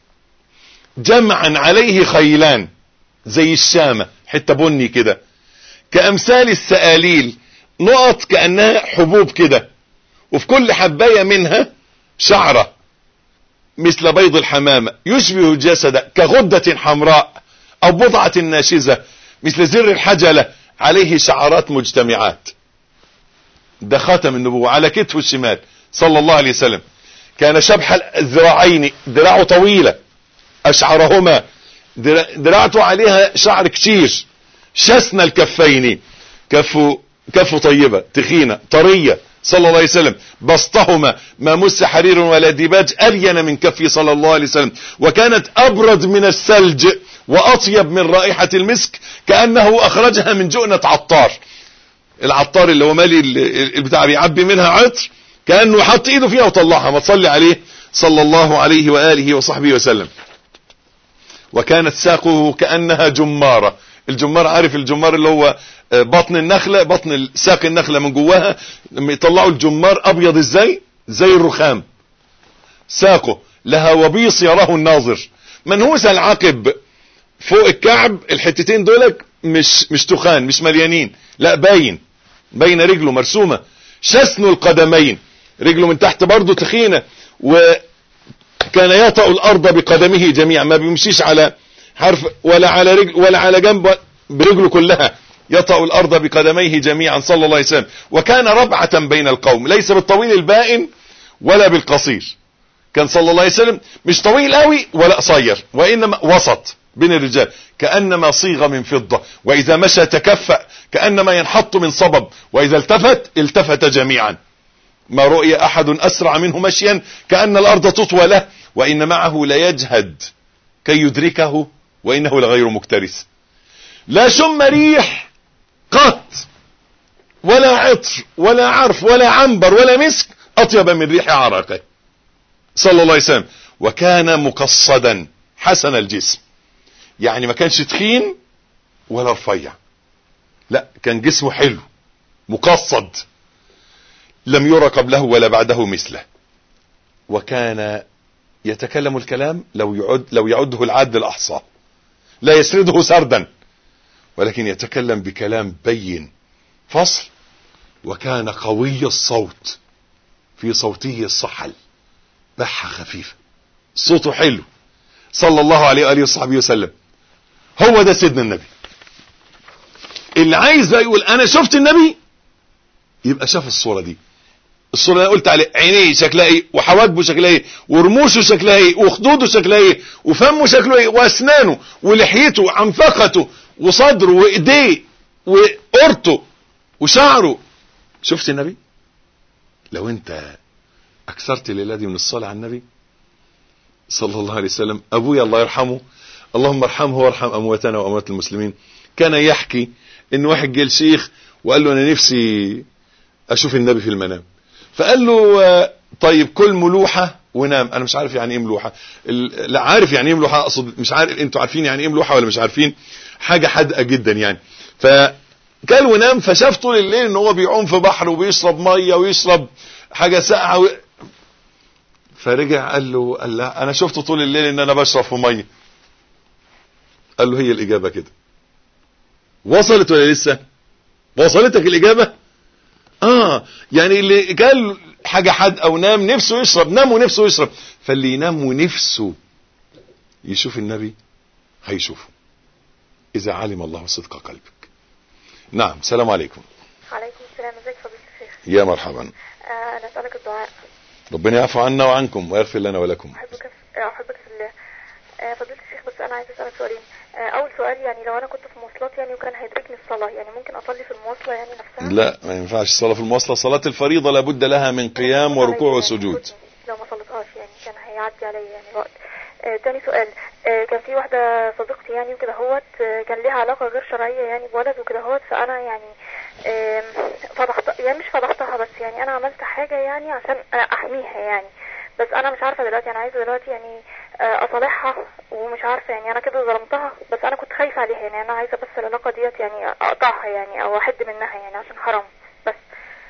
جمعا عليه خيلان زي الشامة، حتة بني كده كأمثال السآليل، نقط كأنها حبوب كده، وفي كل حباية منها شعرة مثل بيض الحمامة يشبه الجسد كغدة حمراء أو بضعة ناشزة مثل زر الحجلة، عليه شعرات مجتمعات. ده خاتم النبوة على كتفه الشمال صلى الله عليه وسلم. كان شبح الذراعين، ذراعه طويلة أشعرهما، ذراعته عليها شعر كتير. شسن الكفين، كفه طيبة تخينة طرية صلى الله عليه وسلم. بسطهما ما مس حرير ولا ديباج ألين من كفه صلى الله عليه وسلم. وكانت أبرد من الثلج وأطيب من رائحة المسك، كأنه أخرجها من جؤنة عطار. العطار اللي هو مالي البتاع بيعبي منها عطر، كأنه حط ايده فيها وطلعها. ما تصلي عليه صلى الله عليه وآله وصحبه وسلم. وكانت ساقه كأنها جمارة. الجمار، عارف الجمار اللي هو بطن النخلة، بطن ساق النخلة من جواها لما يطلعوا الجمار أبيض ازاي؟ زي الرخام. ساقه لها وبيص يراه الناظر، منهوس العقب فوق الكعب، الحتتين دولك مش تخان، مش مليانين، لا باين رجله مرسومة. شسن القدمين، رجله من تحت برضو تخينة، وكان يطأ الأرض بقدمه جميعا، ما بيمشيش على حرف ولا على رجل ولا على جنب، برجله كلها يطأ الأرض بقدميه جميعا صلى الله عليه وسلم. وكان ربعة بين القوم، ليس بالطويل البائن ولا بالقصير. كان صلى الله عليه وسلم مش طويل قوي ولا قصير، وإنما وسط بين الرجال، كأنما صيغ من فضة. وإذا مشى تكفأ كأنما ينحط من صبب، وإذا التفت جميعا. ما رؤي أحد أسرع منه مشيا، كأن الأرض تطوى له، وإن معه ليجهد كي يدركه، وإنه لغير مكترث. لا شم ريح قط، ولا عطر ولا عرف ولا عنبر ولا مسك أطيب من ريح عرقه صلى الله عليه وسلم. وكان مقصدا حسن الجسم، يعني ما كانش تخين ولا رفيع، لا كان جسمه حلو مقصد، لم يرى قبله ولا بعده مثله. وكان يتكلم الكلام لو يعده العد الأحصى، لا يسرده سردا، ولكن يتكلم بكلام بين فصل. وكان قوي الصوت، في صوته الصحل، بحة خفيفة، صوته حلو صلى الله عليه وآله وصحبه وسلم. هو ده سيدنا النبي. اللي عايز بقى يقول انا شفت النبي، يبقى شاف الصورة دي، الصورة اللي انا قلت عليه، عينيه شكلها ايه، وحواجبه شكلها ايه، ورموشه شكلها ايه، وخدوده شكلها ايه، وفمه شكله ايه، واسنانه ولحيته وعنفقته وصدره وايديه وقرطه وشعره. شفت النبي؟ لو انت اكثرت الليلة دي من الصلاة على النبي صلى الله عليه وسلم. ابويا الله يرحمه، اللهم ارحمه وارحم امواتنا واموات المسلمين، كان يحكي ان واحد جه الشيخ وقال له انا نفسي اشوف النبي في المنام، فقال له طيب كل ملوحة ونام. انا مش عارف يعني ايه ملوحة، لا عارف يعني ايه ملوحة، اقصد مش عارف انتوا عارفين يعني ايه ملوحة ولا مش عارفين، حاجة حادقة جدا يعني. فكل ونام، فشاف طول الليل ان هو بيعوم في بحر وبيشرب مية ويشرب حاجة ساقعة فرجع قال له لا انا شفت طول الليل ان انا بشرب في مية. قال له هي الاجابة كده. وصلت ولا لسه؟ وصلتك الاجابة؟ يعني اللي قال حاجة حد او نام نفسه يشرب، نام ونفسه يشرب، فاللي ينام ونفسه يشوف النبي هيشوفه اذا علم الله صدق قلبك. نعم. السلام عليكم. عليكم السلام. ازيك فضيلة الشيخ؟ يا مرحبا. انا اسالك الدعاء. ربنا يعفو عنا وعنكم ويغفر لنا ولكم. احبك في الله. فضيلة الشيخ بس انا عايز اسالك سؤالين. اول سؤال، يعني لو انا كنت في مواصلات يعني وكان هيدركني الصلاة، يعني ممكن اصلي في المواصلة يعني نفسها؟ لا ما ينفعش الصلاة في المواصلة، صلاة الفريضة لابد لها من قيام وركوع وسجود. لو ما صليتهاش يعني كان هيعدي عليا يعني الوقت. تاني سؤال، كان في واحدة صديقتي يعني وكده هوت، كان ليها علاقة غير شرعية يعني بولد وكده هوت، فانا يعني فضحت يعني مش فضحتها، بس يعني انا عملت حاجة يعني عشان احميها يعني، بس انا مش عارفة دلوقتي، انا عايزة دلوقتي يعني اصالحها، ومش عارفة يعني انا كده ظلمتها، بس انا كنت خايفة عليها يعني، انا عايزة بس العلاقة ديت يعني اقطعها يعني او احد منها يعني عشان حرام بس.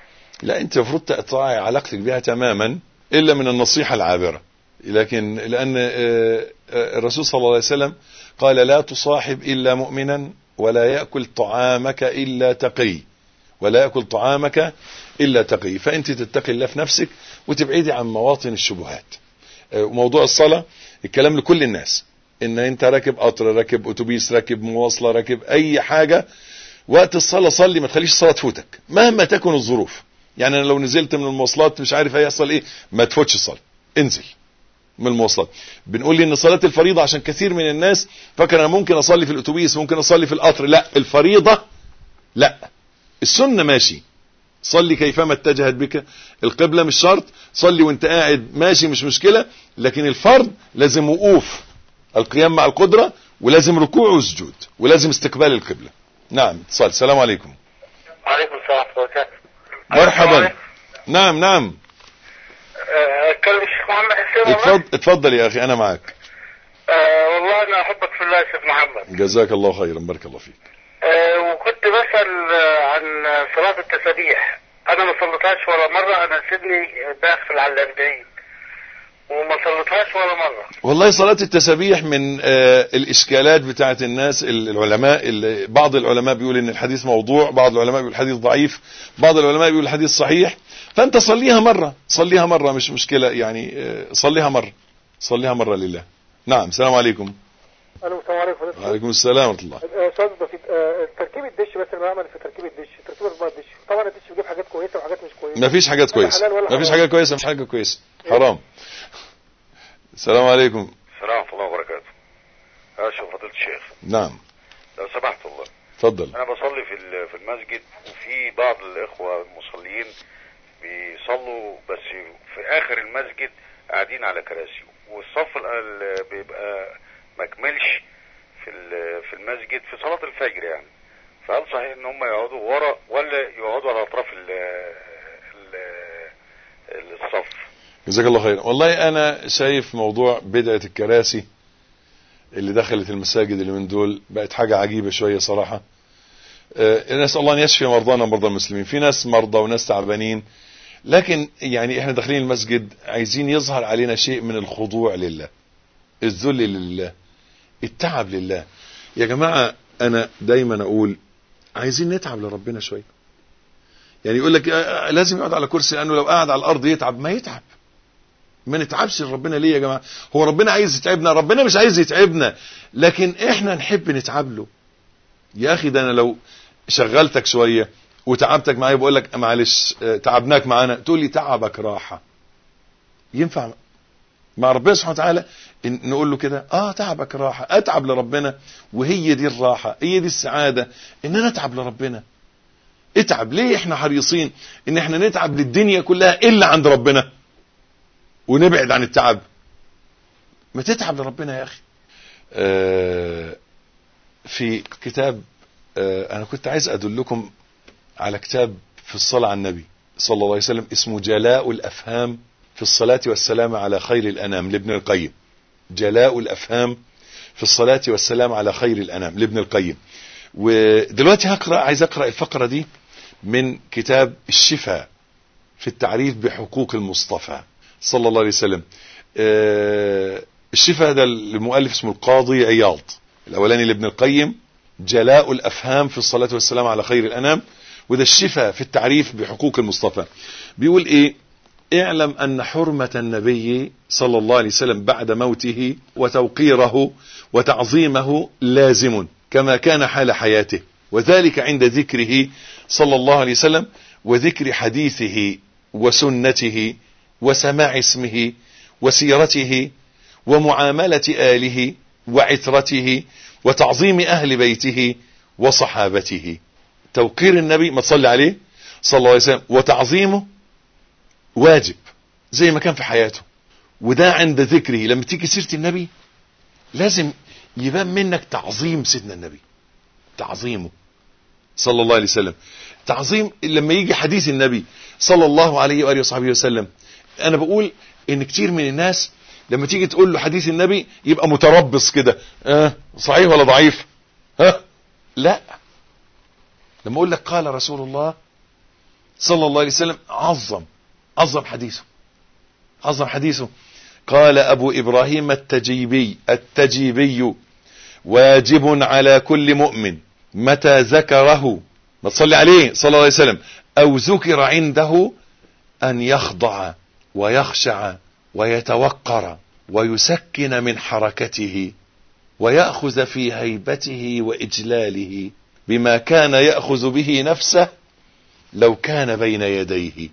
لا، انت المفروض تقطعي علاقتك بها تماما الا من النصيحة العابرة. لكن لان الرسول صلى الله عليه وسلم قال لا تصاحب الا مؤمنا ولا يأكل طعامك الا تقي، ولا يأكل طعامك الا تقي. فانت تتقي الله في نفسك وتبعدي عن مواطن الشبهات. وموضوع الصلاة الكلام لكل الناس، ان انت راكب قطر، راكب اتوبيس، راكب مواصلة، راكب اي حاجة، وقت الصلاة صلي، ما تخليش الصلاة تفوتك مهما تكن الظروف. يعني انا لو نزلت من المواصلات مش عارف هيحصل ايه، ما تفوتش الصلاة، انزل من المواصلات. بنقول لي ان صلاة الفريضة، عشان كثير من الناس فكر انا ممكن اصلي في الاتوبيس، ممكن اصلي في القطر. لا، الفريضة لا، السنة ماشي، صلي كيفما اتجهت بك القبلة، مش شرط صلي وانت قاعد ماشي، مش مشكلة. لكن الفرض لازم وقوف، القيام مع القدرة، ولازم ركوع وسجود، ولازم استقبال القبلة. نعم، اتصال. السلام عليكم. وعليكم السلام ورحمة الله وبركاته. مرحبا. نعم. اتكلم الشيخ محمد حسين. اتفضل يا اخي، انا معك. والله انا احبك في الله يا شيخ محمد. جزاك الله خيرا، بارك الله فيك. وكنت بسأل عن صلاة التسابيح. انا ما صليتهاش ولا مرة، انا سني داخل على 40 وما صليتهاش ولا مرة. والله صلاة التسابيح من الاشكالات بتاعت الناس العلماء. بعض العلماء بيقول ان الحديث موضوع، بعض العلماء بيقول الحديث ضعيف، بعض العلماء بيقول الحديث صحيح. فانت صليها مرة مش مشكلة يعني، صليها مرة لله. نعم. السلام عليكم. السلام عليكم. وعليكم السلام ورحمة الله. استاذ بسيط، تركيب الدش بس اللي بعمل في تركيب الدش، تركيب اصبع الدش. طبعا الدش بيجيب حاجات كويسه وحاجات مش كويسه. مفيش حاجات كويسه، مش حاجه كويسه، حرام. السلام عليكم. السلام ورحمه الله وبركاته. شوف فضيلة الشيخ. نعم. لو سمحت والله. اتفضل. انا بصلي في المسجد، وفي بعض الاخوه المصلين بيصلوا بس في اخر المسجد قاعدين على كراسي، والصف بيبقى مكملش في المسجد في صلاة الفجر يعني. فهل صحيح ان هم يقعدوا ورا ولا يقعدوا على اطراف الصف؟ جزاك الله خير. والله انا شايف موضوع بدعة الكراسي اللي دخلت المساجد اللي من دول بقت حاجة عجيبة شوية صراحة. نسأل الله ان يشفي مرضانا ومرضى المسلمين. في ناس مرضى وناس تعبانين، لكن يعني احنا داخلين المسجد عايزين يظهر علينا شيء من الخضوع لله، الذل لله، التعب لله. يا جماعة انا دايما اقول عايزين نتعب لربنا شوية. يعني يقول لك لازم يقعد على كرسي لانه لو قاعد على الارض يتعب. ما يتعب، ما نتعبش لربنا ليه يا جماعة؟ هو ربنا عايز يتعبنا؟ ربنا مش عايز يتعبنا، لكن احنا نحب نتعب له. يا اخي ده انا لو شغلتك شوية وتعبتك معايا بقول لك معلش تعبناك معانا، تقول لي تعبك راحة. ينفع مع ربنا سبحانه وتعالى نقول له كده؟ تعبك راحة. اتعب لربنا، وهي دي الراحة، هي دي السعادة، ان انا اتعب لربنا. اتعب ليه؟ احنا حريصين ان احنا نتعب للدنيا كلها الا عند ربنا ونبعد عن التعب. ما تتعب لربنا يا اخي. في كتاب انا كنت عايز ادلكم على كتاب في الصلاة على النبي صلى الله عليه وسلم، اسمه جلاء الافهام في الصلاة والسلام على خير الانام لابن القيم. جلاء الافهام في الصلاة والسلام على خير الانام لابن القيم. ودلوقتي عايز اقرأ الفقرة دي من كتاب الشفاء في التعريف بحقوق المصطفى صلى الله عليه وسلم. الشفاء ده المؤلف اسمه القاضي عياض، الاولاني لابن القيم جلاء الافهام في الصلاة والسلام على خير الانام، وده الشفاء في التعريف بحقوق المصطفى. بيقول ايه؟ اعلم ان حرمة النبي صلى الله عليه وسلم بعد موته وتوقيره وتعظيمه لازم كما كان حال حياته، وذلك عند ذكره صلى الله عليه وسلم وذكر حديثه وسنته وسماع اسمه وسيرته ومعاملة آله وعترته وتعظيم أهل بيته وصحابته. توقير النبي، ما تصلي عليه صلى الله عليه وسلم، وتعظيمه واجب زي ما كان في حياته. وده عند ذكره، لما تيجي سيرة النبي لازم يبان منك تعظيم سيدنا النبي، تعظيمه صلى الله عليه وسلم. تعظيم لما يجي حديث النبي صلى الله عليه وآله وصحبه وسلم. انا بقول ان كتير من الناس لما تيجي تقول له حديث النبي يبقى متربص كده، صحيح ولا ضعيف؟ لا، لما اقول لك قال رسول الله صلى الله عليه وسلم عظم حديثه. قال أبو إبراهيم التجيبي واجب على كل مؤمن متى ذكره، ما تصلي عليه صلى الله عليه وسلم، أو ذكر عنده، أن يخضع ويخشع ويتوقر ويسكن من حركته ويأخذ في هيبته وإجلاله بما كان يأخذ به نفسه لو كان بين يديه،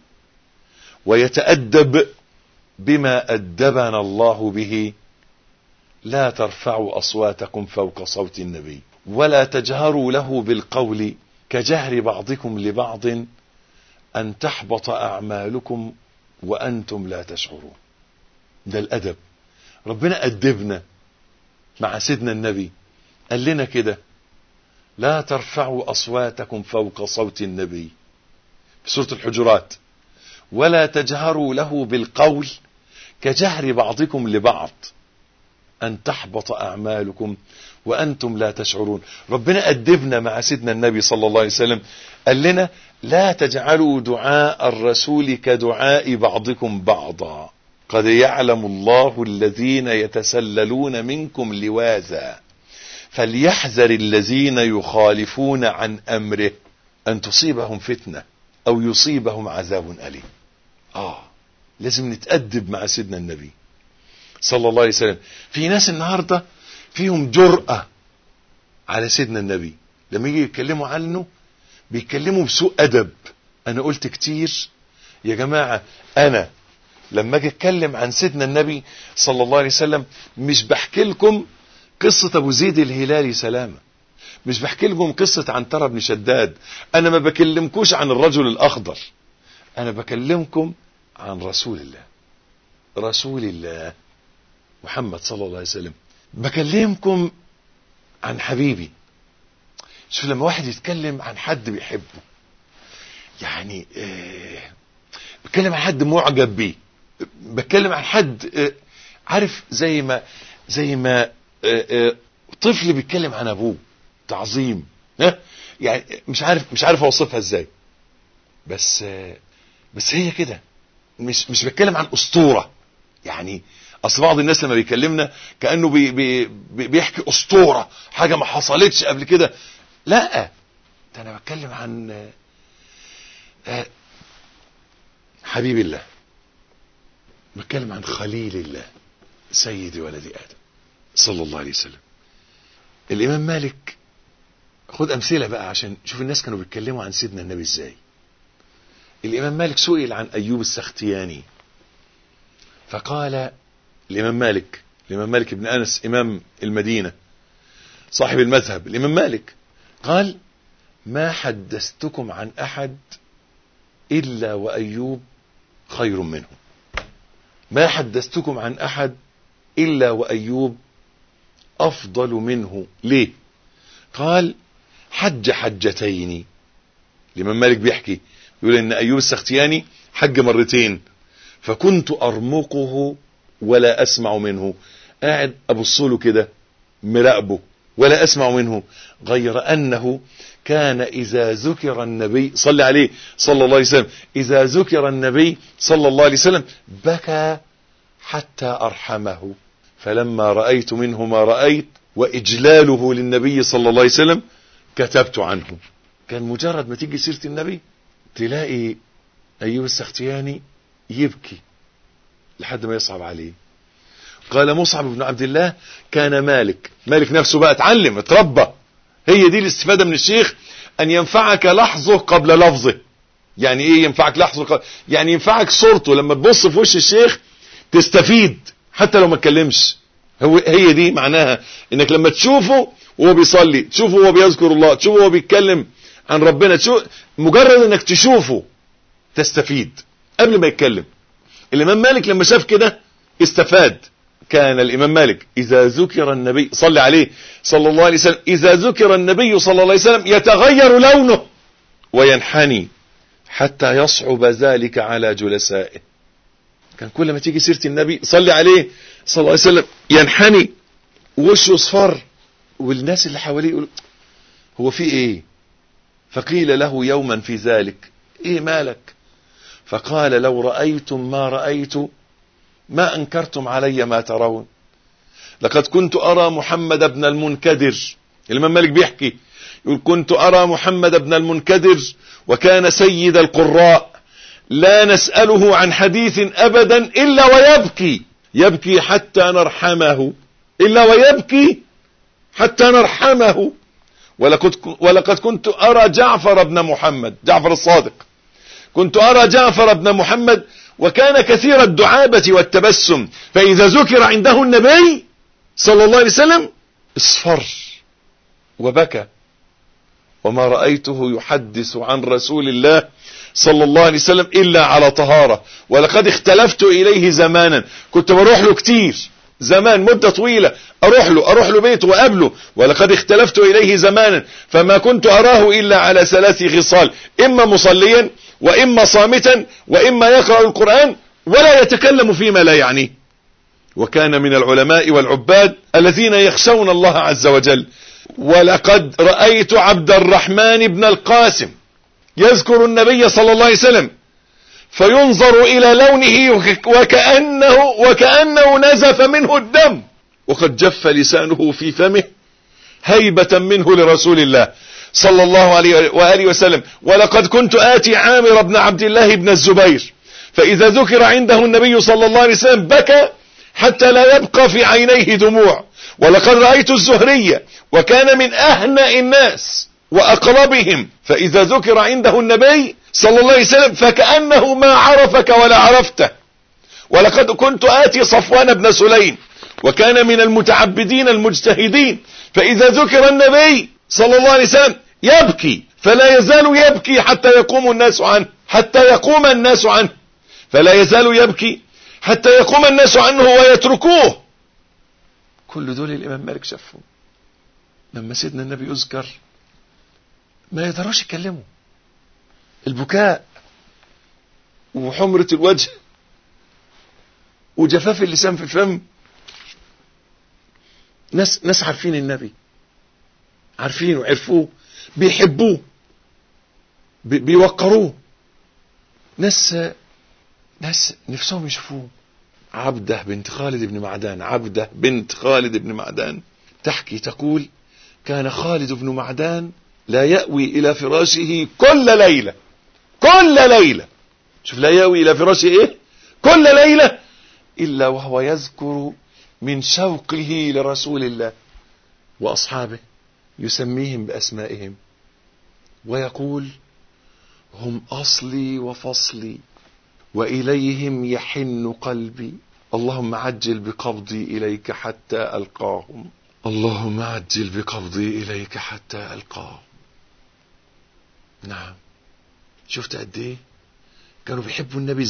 ويتأدب بما أدبنا الله به. لا ترفعوا أصواتكم فوق صوت النبي ولا تجهروا له بالقول كجهر بعضكم لبعض أن تحبط أعمالكم وأنتم لا تشعرون. ده الأدب. ربنا أدبنا مع سيدنا النبي، قال لنا كده: لا ترفعوا أصواتكم فوق صوت النبي في سورة الحجرات، ولا تجهروا له بالقول كجهر بعضكم لبعض أن تحبط أعمالكم وأنتم لا تشعرون. ربنا أدبنا مع سيدنا النبي صلى الله عليه وسلم، قال لنا: لا تجعلوا دعاء الرسول كدعاء بعضكم بعضا، قد يعلم الله الذين يتسللون منكم لواذا فليحذر الذين يخالفون عن أمره أن تصيبهم فتنة أو يصيبهم عذاب أليم. لازم نتأدب مع سيدنا النبي صلى الله عليه وسلم. في ناس النهاردة فيهم جرأة على سيدنا النبي، لما يجي يتكلموا عنه بيتكلموا بسوء أدب. أنا قلت كتير يا جماعة، أنا لما اجي اتكلم عن سيدنا النبي صلى الله عليه وسلم مش بحكي لكم قصة ابو زيد الهلالي سلامة، مش بحكي لكم قصة عنترة بن شداد، انا ما بكلمكوش عن الرجل الاخضر، انا بكلمكم عن رسول الله محمد صلى الله عليه وسلم. بكلمكم عن حبيبي. شوف لما واحد يتكلم عن حد بيحبه، يعني بتكلم عن حد معجب بيه، بتكلم عن حد عارف زي ما طفل بيتكلم عن ابوه، تعظيم. يعني مش عارف اوصفها ازاي، بس هي كده. مش بتكلم عن اسطوره. يعني اصل بعض الناس لما بيكلمنا كانه بيحكي اسطوره، حاجه ما حصلتش قبل كده. لا، ده انا بتكلم عن حبيب الله، بتكلم عن خليل الله سيد ولد آدم صلى الله عليه وسلم. الإمام مالك، خد أمثلة بقى عشان شوف الناس كانوا بيتكلموا عن سيدنا النبي ازاي. الإمام مالك سئل عن أيوب السختياني، فقال الإمام مالك بن أنس إمام المدينة صاحب المذهب، الإمام مالك قال: ما حدثتكم عن أحد إلا وأيوب خير منه. ما حدثتكم عن أحد إلا وأيوب أفضل منه. ليه؟ قال: حج حجتين. الإمام مالك بيحكي يقول إن أيوب السختياني حج مرتين، فكنت أرمقه ولا أسمع منه، قاعد أبصله كده مراقبه ولا أسمع منه، غير أنه كان إذا ذكر النبي صلى عليه صلى الله عليه وسلم، إذا ذكر النبي صلى الله عليه وسلم بكى حتى أرحمه، فلما رأيت منه ما رأيت وإجلاله للنبي صلى الله عليه وسلم كتبت عنه. كان مجرد ما تيجي سيرة النبي تلاقي أيوب السختياني يبكي لحد ما يصعب عليه. قال مصعب بن عبد الله: كان مالك نفسه بقى اتعلم اتربى. هي دي الاستفادة من الشيخ، أن ينفعك لحظه قبل لفظه. يعني ايه ينفعك لحظه؟ يعني ينفعك صورته، لما تبص في وش الشيخ تستفيد حتى لو ما اتكلمش. هي دي معناها، انك لما تشوفه وهو بيصلي، تشوفه وهو بيذكر الله، تشوفه وهو بيتكلم عن ربنا، مجرد انك تشوفه تستفيد قبل ما يتكلم. الامام مالك لما شاف كده استفاد. كان الامام مالك اذا ذكر النبي صلى عليه صلى الله عليه وسلم، اذا ذكر النبي صلى الله عليه وسلم يتغير لونه وينحني حتى يصعب ذلك على جلسائه. كان كل ما تيجي سيرة النبي صلى عليه صلى الله عليه وسلم ينحني ووشه اصفر، والناس اللي حواليه يقول: هو في ايه؟ فقيل له يوما في ذلك: ايه مالك؟ فقال لو رأيتم ما رأيت ما أنكرتم علي ما ترون. لقد كنت أرى محمد بن المنكدر، الإمام مالك بيحكي يقول كنت أرى محمد بن المنكدر وكان سيد القراء لا نسأله عن حديث أبدا إلا ويبكي، يبكي حتى نرحمه، إلا ويبكي حتى نرحمه. ولقد كنت أرى جعفر بن محمد، جعفر الصادق، كنت أرى جعفر بن محمد وكان كثير الدعابة والتبسم، فإذا ذكر عنده النبي صلى الله عليه وسلم اصفر وبكى. وما رأيته يحدث عن رسول الله صلى الله عليه وسلم إلا على طهارة. ولقد اختلفت إليه زمانا، كنت بروح له كتير زمان مدة طويلة، أروح له بيته وقابله. ولقد اختلفت إليه زمانا فما كنت أراه إلا على 3 خصال، إما مصليا وإما صامتا وإما يقرأ القرآن ولا يتكلم فيما لا يعنيه. وكان من العلماء والعباد الذين يخشون الله عز وجل. ولقد رأيت عبد الرحمن بن القاسم يذكر النبي صلى الله عليه وسلم فينظر إلى لونه وكأنه نزف منه الدم، وقد جف لسانه في فمه هيبة منه لرسول الله صلى الله عليه وآله وسلم. ولقد كنت آتي عامر بن عبد الله بن الزبير فإذا ذكر عنده النبي صلى الله عليه وسلم بكى حتى لا يبقى في عينيه دموع. ولقد رأيت الزهرية وكان من أهنأ الناس وأقربهم، فإذا ذكر عنده النبي صلى الله عليه وسلم فكأنه ما عرفك ولا عرفته. ولقد كنت آتي صفوان بن سليم وكان من المتعبدين المجتهدين، فإذا ذكر النبي صلى الله عليه وسلم يبكي، فلا يزال يبكي حتى يقوم الناس عنه، فلا يزال يبكي حتى يقوم الناس عنه ويتركوه. كل دول الإمام مالك شافهم. لما سيدنا النبي يذكر ما يقدروش يتكلموا، البكاء وحمرة الوجه وجفاف اللسان في الفم. ناس عارفين النبي، عارفينه، عرفوه، بيحبوه، بيوقروه. ناس نفسهم يشوفوه. عبده بنت خالد بن معدان تحكي تقول كان خالد بن معدان لا يأوي إلى فراشه كل ليلة. شوف، لا يأوي إلى فراشه إيه؟ كل ليلة إلا وهو يذكر من شوقه لرسول الله وأصحابه، يسميهم بأسمائهم ويقول هم أصلي وفصلي وإليهم يحن قلبي، اللهم عجل بقبضي إليك حتى ألقاهم، اللهم عجل بقبضي إليك حتى ألقاهم. نعم، شفت قد ايه كانوا بيحبوا النبي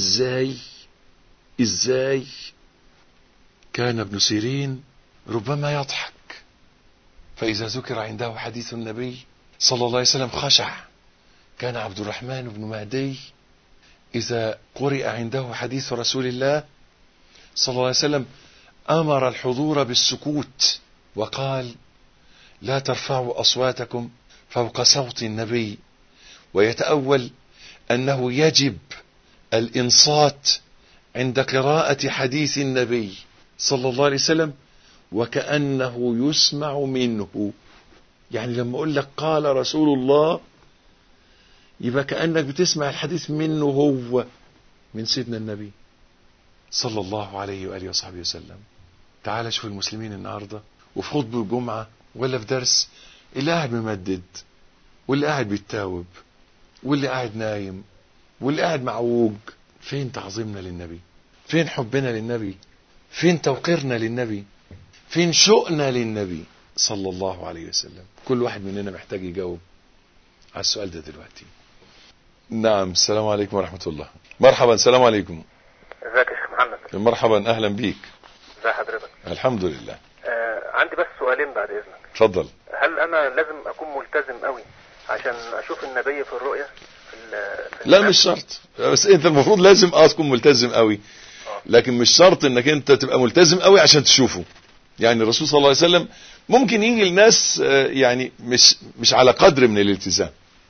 ازاي. كان ابن سيرين ربما يضحك فإذا ذكر عنده حديث النبي صلى الله عليه وسلم خشع. كان عبد الرحمن بن مهدي إذا قرئ عنده حديث رسول الله صلى الله عليه وسلم أمر الحضور بالسكوت وقال لا ترفعوا أصواتكم فوق صوت النبي، ويتأول أنه يجب الإنصات عند قراءة حديث النبي صلى الله عليه وسلم وكأنه يسمع منه. يعني لما أقول لك قال رسول الله يبقى كأنك بتسمع الحديث منه هو، من سيدنا النبي صلى الله عليه وآله وصحبه وسلم. تعال شوف المسلمين النهاردة وفي خطبة الجمعة ولا في درس، اللي قاعد ممدد واللي قاعد بيتاوب واللي قاعد نايم واللي قاعد معوج. فين تعظيمنا للنبي؟ فين حبنا للنبي؟ فين توقيرنا للنبي؟ فين شوقنا للنبي صلى الله عليه وسلم؟ كل واحد مننا محتاج يجاوب على السؤال ده دلوقتي. نعم، السلام عليكم ورحمة الله. مرحبا، السلام عليكم. ازيك يا شيخ محمد؟ مرحبا، اهلا بيك. ازي حضرتك؟ الحمد لله. عندي بس سؤالين بعد اذنك. اتفضل. هل انا لازم اكون ملتزم قوي عشان اشوف النبي في الرؤية في لا، مش شرط، بس انت المفروض لازم تكون ملتزم قوي، لكن مش شرط انك انت تبقى ملتزم قوي عشان تشوفه. يعني الرسول صلى الله عليه وسلم ممكن يجي الناس يعني مش على قدر من الالتزام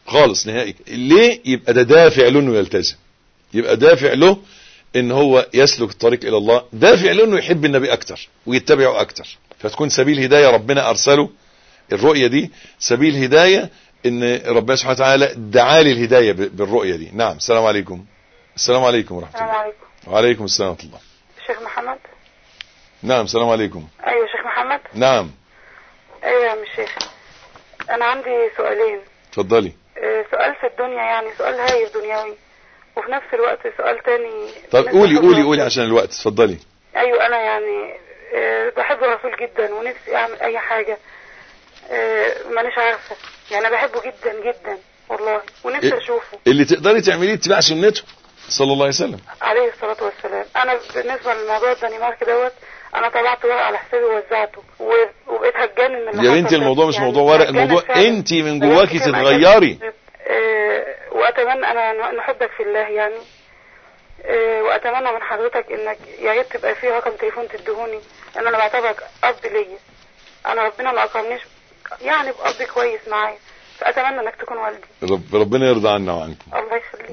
خالص نهائي. ليه؟ يبقى ده دافع له انه يلتزم، يبقى دافع له ان هو يسلك الطريق الى الله، دافع له انه يحب النبي اكتر ويتبعه اكتر، فتكون سبيل هداية ربنا ارسله. الرؤية دي سبيل هداية، ان ربنا سبحانه وتعالى دعا لي الهداية بالرؤية دي. نعم. السلام عليكم. السلام عليكم ورحمة الله. السلام عليكم. وعليكم السلام ورحمة الله. شيخ محمد. نعم. السلام عليكم. ايوه شيخ محمد. نعم. ايوه يا شيخ، انا عندي سؤالين. اتفضلي. سؤال في الدنيا، يعني سؤال هايف دنيوي، وفي نفس الوقت سؤال تاني. طب قولي عشان الوقت. اتفضلي. ايوه انا يعني بحب الرسول جدا ونفسي اعمل اي حاجة، مانيش عارفة، يعني انا بحبه جدا جدا والله، ونفسي اشوفه. اللي تقدري تعمليه اتباع سنته صلى الله عليه وسلم عليه الصلاة والسلام. انا بالنسبة للموضوع الدنمارك دوت، انا طبعت ورق على حسابي ووزعته، وبقيت هتجنن. يا بنتي الموضوع مش يعني موضوع ورق، الموضوع انت من جواكي تتغيري. واتمنى انا نحبك في الله يعني، واتمنى من حضرتك انك يا ريت تبقى فيه رقم تليفون تدهوني، ان انا بعتبرك اب ليا، انا ربنا ما اكرمنيش يعني باب كويس معايا، فاتمنى انك تكون والدي. ربنا يرضى عنا وعنكم. الله يخليك.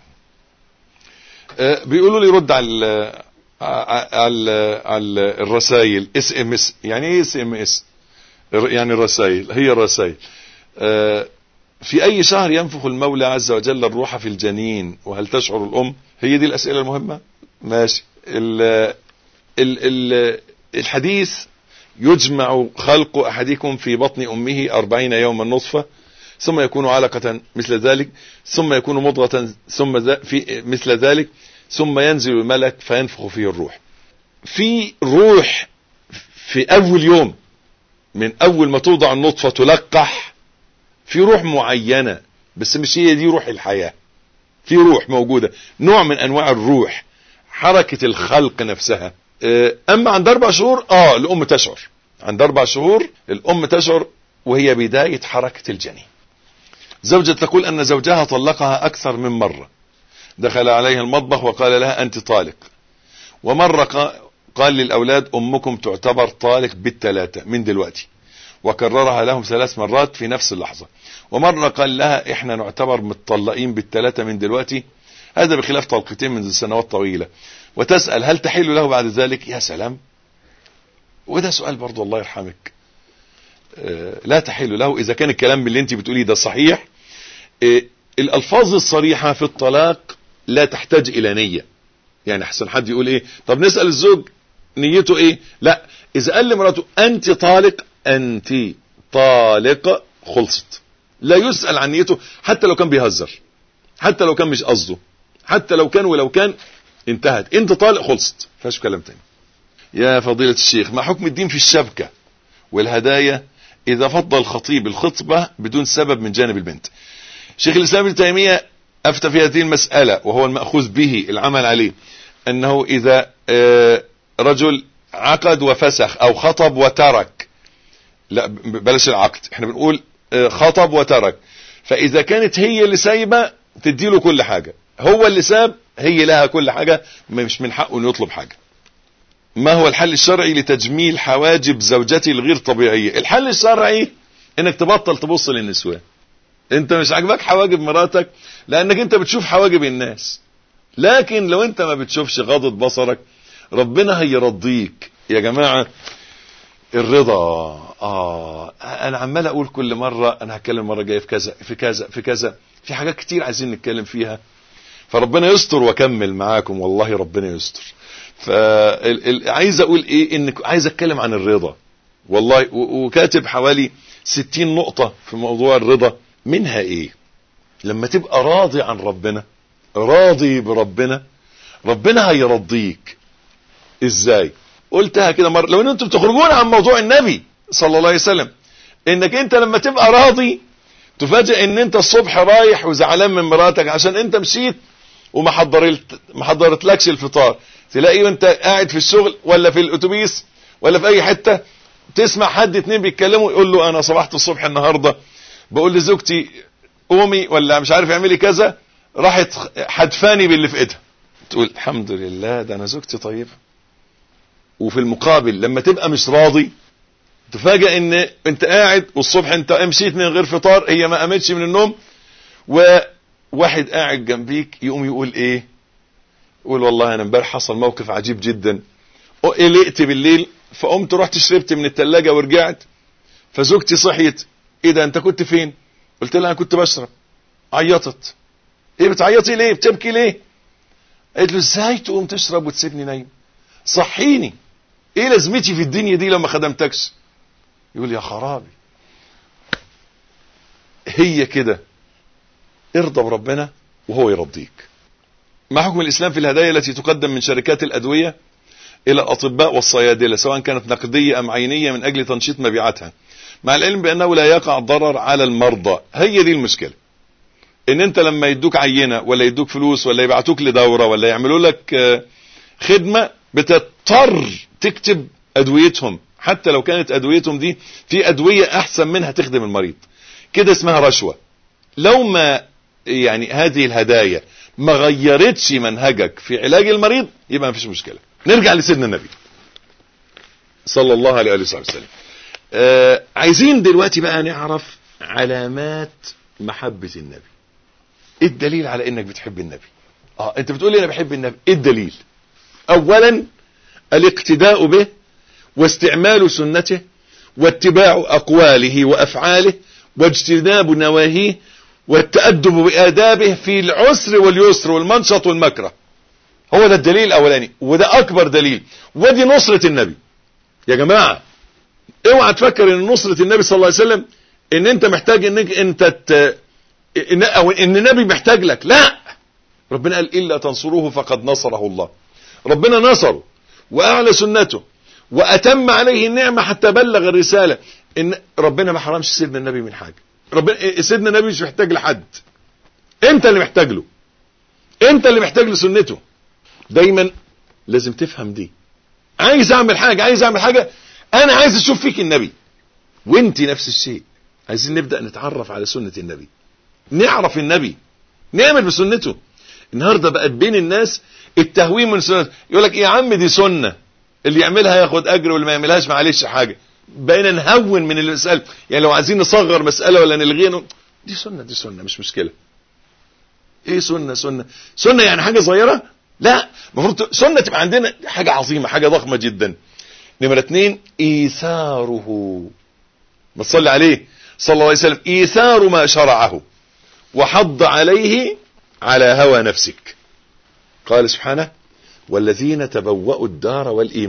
بيقولوا لي رد على الرسائل SMS. يعني ايه SMS؟ يعني الرسائل، هي الرسائل. في اي شهر ينفخ المولى عز وجل الروح في الجنين، وهل تشعر الام؟ هي دي الاسئله المهمه. ماشي. الحديث يجمع خلق احدكم في بطن امه 40 يوما نطفه، ثم يكون علقة مثل ذلك، ثم يكون مضغة ثم في مثل ذلك، ثم ينزل الملك فينفخ فيه الروح. في روح في اول يوم، من اول ما توضع النطفة تلقح، في روح معينة، بس مش هي دي روح الحياة. في روح موجودة، نوع من انواع الروح، حركة الخلق نفسها. اما عند 4 شهور الام تشعر، عند 4 شهور الام تشعر، وهي بداية حركة الجنين. زوجة تقول ان زوجها طلقها اكثر من مرة، دخل عليها المطبخ وقال لها انت طالق، ومرة قال للاولاد امكم تعتبر طالق بال3 من دلوقتي، وكررها لهم 3 مرات في نفس اللحظة، ومرة قال لها احنا نعتبر متطلقين بال3 من دلوقتي، هذا بخلاف طلقتين منذ سنوات طويلة. وتسأل هل تحل له بعد ذلك؟ يا سلام، وده سؤال برضو الله يرحمك. لا تحل له اذا كان الكلام اللي انت بتقوليه ده صحيح. الالفاظ الصريحة في الطلاق لا تحتاج الى نية. يعني احسن حد يقول ايه، طب نسأل الزوج نيته ايه؟ لا، اذا قال لمراته انت طالق، انت طالق، خلصت. لا يسأل عن نيته، حتى لو كان بيهزر، حتى لو كان مش قصده، حتى لو كان ولو كان، انتهت، انت طالق، خلصت، فاش كلام تاني. يا فضيلة الشيخ، ما حكم الدين في الشبكة والهدايا اذا فضل الخطيب الخطبة بدون سبب من جانب البنت؟ شيخ الاسلام ابن تيمية افتى في هذه المسألة، وهو المأخوذ به العمل عليه، انه اذا رجل عقد وفسخ او خطب وترك، لا بلاش العقد، احنا بنقول خطب وترك، فاذا كانت هي اللي سايبة تديله كل حاجة، هو اللي ساب هي لها كل حاجة، مش من حقه انه يطلب حاجة. ما هو الحل الشرعي لتجميل حواجب زوجتي الغير طبيعية؟ الحل الشرعي انك تبطل تبص للنسوان. انت مش عاجبك حواجب مراتك لانك انت بتشوف حواجب الناس، لكن لو انت ما بتشوفش غضة بصرك ربنا هيرضيك. يا جماعة الرضا، انا عمال اقول كل مرة انا هتكلم مرة جاية في كذا في كذا في كذا، في حاجات كتير عايزين نتكلم فيها، فربنا يستر واكمل معاكم، والله ربنا يستر. عايز اقول ايه، انك عايز اتكلم عن الرضا والله، وكاتب حوالي 60 نقطة في موضوع الرضا. منها ايه؟ لما تبقى راضي عن ربنا، راضي بربنا، ربنا هيرضيك. ازاي؟ قلتها كده مرة، لو ان انتم بتخرجون عن موضوع النبي صلى الله عليه وسلم، انك انت لما تبقى راضي تفاجئ ان انت الصبح رايح وزعلان من مراتك عشان انت مشيت وما حضرتلكش الفطار، تلاقي وانت قاعد في الشغل ولا في الاتوبيس ولا في اي حتة تسمع حد 2 بيتكلموا، يقول له انا صبحت الصبح النهاردة بقول لزوجتي قومي ولا مش عارف اعملي كذا، راحت حدفاني باللي في ايدها. تقول الحمد لله ده انا زوجتي طيبة. وفي المقابل لما تبقى مش راضي تفاجئ ان انت قاعد والصبح انت مشيت من غير فطار، هي ما قامتش من النوم، وواحد قاعد جنبيك يقوم يقول ايه؟ يقول والله انا امبارح حصل موقف عجيب جدا، قلقت بالليل فقمت رحت شربت من التلاجة ورجعت، فزوجتي صحيت، ايه ده انت كنت فين؟ قلت لها انا كنت بشرب. عيطت. ايه بتعيطي ليه؟ بتبكي ليه؟ قالت له ازاي تقوم تشرب وتسيبني نايم؟ صحيني، ايه لازمتي في الدنيا دي لما خدمتكش؟ يقول يا خرابي. هي كده، ارضى بربنا وهو يرضيك. ما حكم الاسلام في الهدايا التي تقدم من شركات الادوية الى الاطباء والصيادلة سواء كانت نقدية ام عينية من اجل تنشيط مبيعاتها، مع العلم بانه لا يقع ضرر على المرضى؟ هي دي المشكلة، ان انت لما يدوك عينة ولا يدوك فلوس ولا يبعتوك لدورة ولا يعملوا لك خدمة، بتضطر تكتب ادويتهم، حتى لو كانت ادويتهم دي في ادوية احسن منها تخدم المريض، كده اسمها رشوة. لو ما يعني هذه الهدايا ما غيرتش منهجك في علاج المريض يبقى ما فيش مشكلة. نرجع لسيدنا النبي صلى الله عليه وسلم. عايزين دلوقتي بقى نعرف علامات محبة النبي. ايه الدليل على انك بتحب النبي؟ انت بتقول لي انا بحب النبي، ايه الدليل؟ اولا الاقتداء به واستعمال سنته واتباع اقواله وافعاله واجتناب نواهيه والتأدب بآدابه في العسر واليسر والمنشط والمكره. هو ده الدليل الاولاني، وده اكبر دليل، ودي نصرة النبي. يا جماعة اوعى تفكر ان نصرة النبي صلى الله عليه وسلم ان انت محتاج انك انت او ان النبي محتاج لك، لا. ربنا قال الا تنصروه فقد نصره الله. ربنا نصره واعلى سنته واتم عليه النعمة حتى بلغ الرسالة. ان ربنا ما حرمش سيدنا النبي من حاجة. ربنا سيدنا النبي مش محتاج لحد، انت اللي محتاج له، انت اللي محتاج لسنته. دايما لازم تفهم دي. عايز اعمل حاجة انا عايز اشوف فيك النبي، وانت نفس الشيء. عايزين نبدأ نتعرف على سنة النبي، نعرف النبي، نعمل بسنته. النهاردة بقت بين الناس التهوين من سنته. يقول لك ايه يا عم دي سنة، اللي يعملها ياخد اجر واللي ما يعملهاش معلش حاجة. بقينا نهون من المسألة، يعني لو عايزين نصغر مسألة ولا نلغيها، دي سنة مش مشكلة. ايه سنة يعني حاجة صغيرة؟ لا، المفروض سنة تبقى عندنا حاجة عظيمة، حاجة ضخمة جدا. نمرة 2 ايثاره، ما تصلي عليه صلى الله عليه وسلم، ايثار ما شرعه وحض عليه على هوى نفسك. قال سبحانه والذين تبوأوا الدار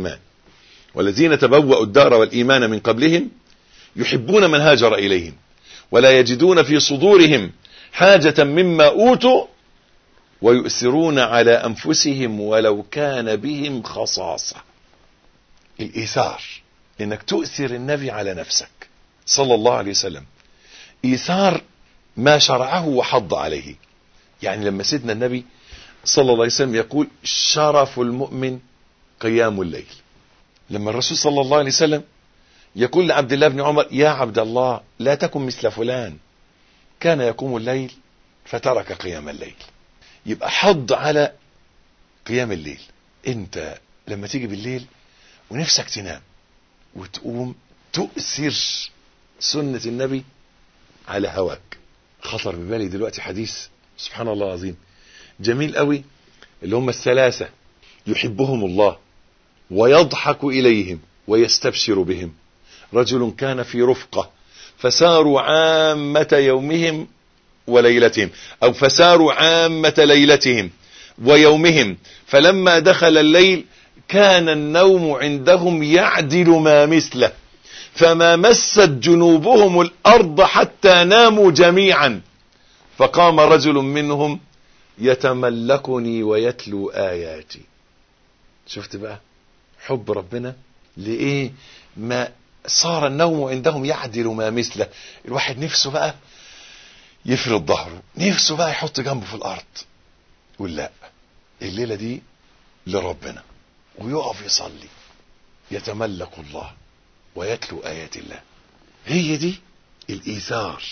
والإيمان من قبلهم يحبون من هاجر إليهم ولا يجدون في صدورهم حاجة مما أوتوا ويؤثرون على أنفسهم ولو كان بهم خصاصة. الإيثار إنك تؤثر النبي على نفسك صلى الله عليه وسلم، إيثار ما شرعه وحض عليه. يعني لما سيدنا النبي صلى الله عليه وسلم يقول شرف المؤمن قيام الليل، لما الرسول صلى الله عليه وسلم يقول لعبد الله بن عمر يا عبد الله لا تكن مثل فلان كان يقوم الليل فترك قيام الليل، يبقى حض على قيام الليل. انت لما تيجي بالليل ونفسك تنام وتقوم تؤثر سنة النبي على هواك. خطر ببالي دلوقتي حديث سبحان الله العظيم جميل قوي، اللي هم الثلاثة يحبهم الله ويضحك إليهم ويستبشر بهم. رجل كان في رفقة فساروا عامة يومهم وليلتهم، أو فساروا عامة ليلتهم ويومهم، فلما دخل الليل كان النوم عندهم يعدل ما مثله، فما مست جنوبهم الأرض حتى ناموا جميعا، فقام رجل منهم يتملكني ويتلو آياتي. شفت بقى حب ربنا لإيه؟ ما صار النوم عندهم يعدل ما مثله. الواحد نفسه بقى يفرد ظهره، نفسه بقى يحط جنبه في الأرض، يقول لا الليلة دي لربنا، ويقف يصلي يتملك الله ويتلو آيات الله. هي دي الإيثار.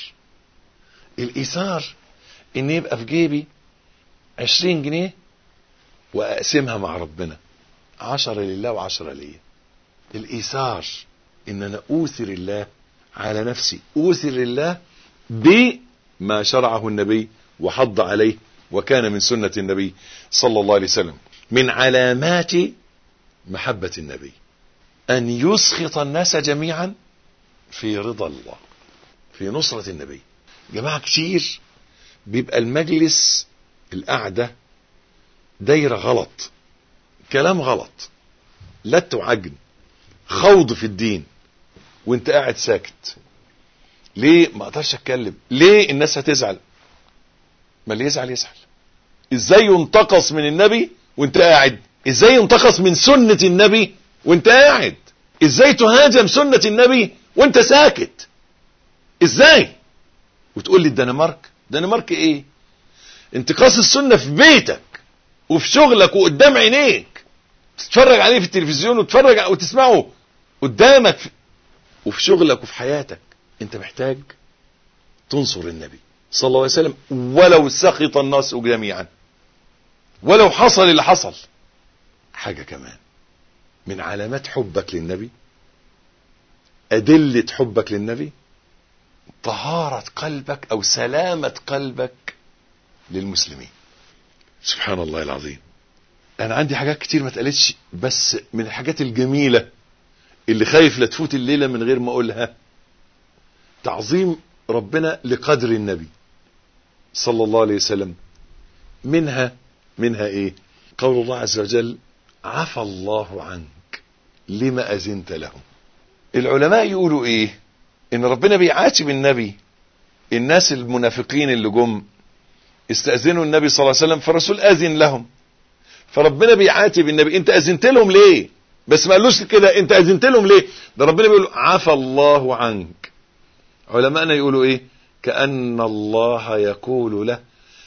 الإيثار إن يبقى في جيبي 20 جنيه وأقسمها مع ربنا، 10 لله و10 ليا. الإيثار إن أنا أوثر الله على نفسي، أوثر الله ما شرعه النبي وحض عليه وكان من سنة النبي صلى الله عليه وسلم. من علامات محبة النبي أن يسخط الناس جميعا في رضا الله، في نصرة النبي. جماعة كتير بيبقى المجلس القعدة دايرة غلط، كلام غلط، لت وعجن، خوض في الدين، وانت قاعد ساكت. ليه؟ ما اقدرش اتكلم. ليه؟ الناس هتزعل. ما اللي يزعل يزعل. ازاي ينتقص من النبي وانت قاعد؟ ازاي ينتقص من سنة النبي وانت قاعد؟ ازاي تهاجم سنة النبي وانت ساكت؟ ازاي؟ وتقول لي الدنمارك ايه؟ انتقاص السنة في بيتك وفي شغلك وقدام عينيك، تتفرج عليه في التلفزيون وتسمعه قدامك وفي شغلك وفي حياتك. انت محتاج تنصر النبي صلى الله عليه وسلم ولو سخط الناس جميعا، ولو حصل اللي حصل. حاجة كمان من علامات حبك للنبي، أدلة حبك للنبي، طهارة قلبك أو سلامة قلبك للمسلمين. سبحان الله العظيم. أنا عندي حاجات كتير ما اتقالتش، بس من الحاجات الجميلة اللي خايف لا تفوت الليلة من غير ما أقولها، تعظيم ربنا لقدر النبي صلى الله عليه وسلم. منها إيه؟ قول الله عز وجل: عفى الله عنك لما أذنت لهم. العلماء يقولوا إيه؟ إن ربنا بيعاتب النبي. الناس المنافقين اللي جم استأذنوا النبي صلى الله عليه وسلم، فالرسول أذن لهم، فربنا بيعاتب النبي: انت أذنت لهم ليه؟ بس ما قالوش كده انت أذنت لهم ليه؟ ده ربنا بيقول عفى الله عنك. علماءنا يقولوا ايه؟ كأن الله يقول له: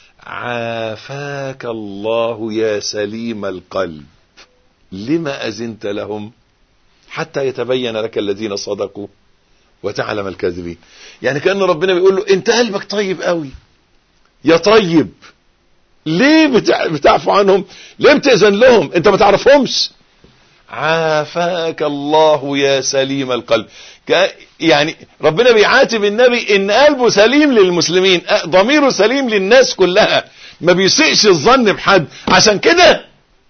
عافاك الله يا سليم القلب لما أذنت لهم حتى يتبين لك الذين صدقوا وتعلم الكاذبين. يعني كأن ربنا بيقول له: انت قلبك طيب قوي يا طيب، ليه بتعفو عنهم؟ ليه بتأذن لهم؟ انت ما تعرفهمش. عافاك الله يا سليم القلب. يعني ربنا بيعاتب النبي ان قلبه سليم للمسلمين، ضميره سليم للناس كلها، ما بيسيئش الظن بحد. عشان كده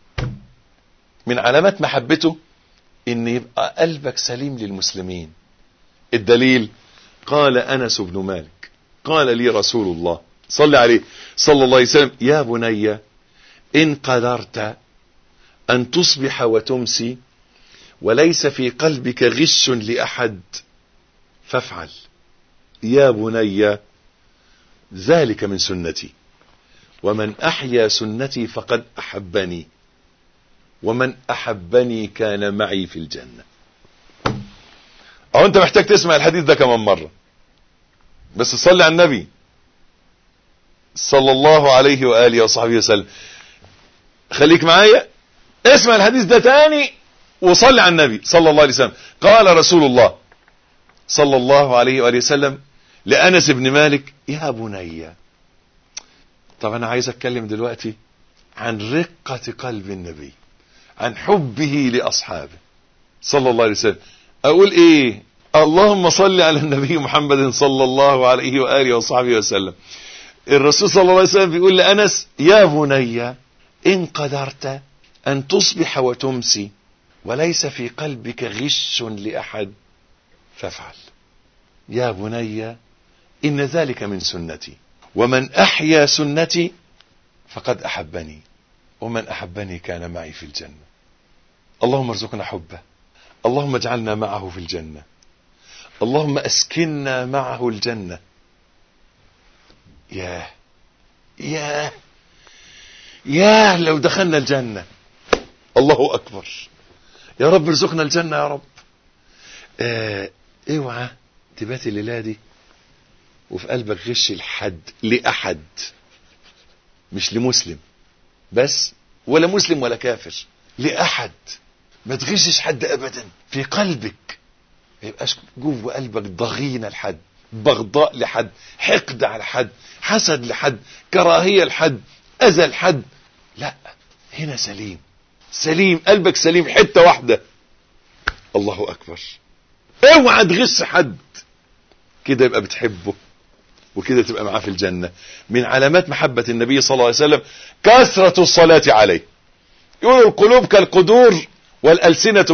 من علامات محبته ان يبقى قلبك سليم للمسلمين. الدليل: قال أنس بن مالك قال لي رسول الله صلى عليه صلى الله عليه وسلم: يا بني إن قدرت أن تصبح وتمسي وليس في قلبك غش لأحد فافعل. يا بني ذلك من سنتي، ومن أحيا سنتي فقد أحبني، ومن أحبني كان معي في الجنة. أو أنت محتاج تسمع الحديث ده كمان مرة، بس صلي على النبي صلى الله عليه وآله وصحبه وسلم. خليك معايا، اسمع الحديث ده تاني وصلي على النبي صلى الله عليه وسلم. قال رسول الله صلى الله عليه وآله وسلم لأنس بن مالك: يا بني. طب أنا عايز أتكلم دلوقتي عن رقة قلب النبي، عن حبه لأصحابه صلى الله عليه وسلم. أقول إيه؟ اللهم صل على النبي محمد صلى الله عليه وآله وصحبه وسلم. الرسول صلى الله عليه وسلم بيقول لأنس: يا بني إن قدرت أن تصبح وتمسي وليس في قلبك غش لأحد فافعل. يا بني إن ذلك من سنتي، ومن أحيا سنتي فقد أحبني، ومن أحبني كان معي في الجنة. اللهم ارزقنا حبه، اللهم اجعلنا معه في الجنة، اللهم أسكننا معه الجنة. ياه لو دخلنا الجنة. الله أكبر. يا رب ارزقنا الجنة يا رب. اوعى تبات الليلة دي وفي قلبك غش لأحد، مش لمسلم بس، ولا مسلم ولا كافر، لأحد. ما تغشش حد أبدا في قلبك. ما يبقاش جوه قلبك ضغينة لحد، بغضاء لحد، حقد على حد، حسد لحد، كراهية لحد، أذى لحد. لا، هنا سليم قلبك سليم، حتة واحدة. الله أكبر. اوعى تغش حد كده، يبقى بتحبه وكده تبقى معاه في الجنة. من علامات محبة النبي صلى الله عليه وسلم كثرة الصلاة عليه. يقول القلوب كالقدور والألسنة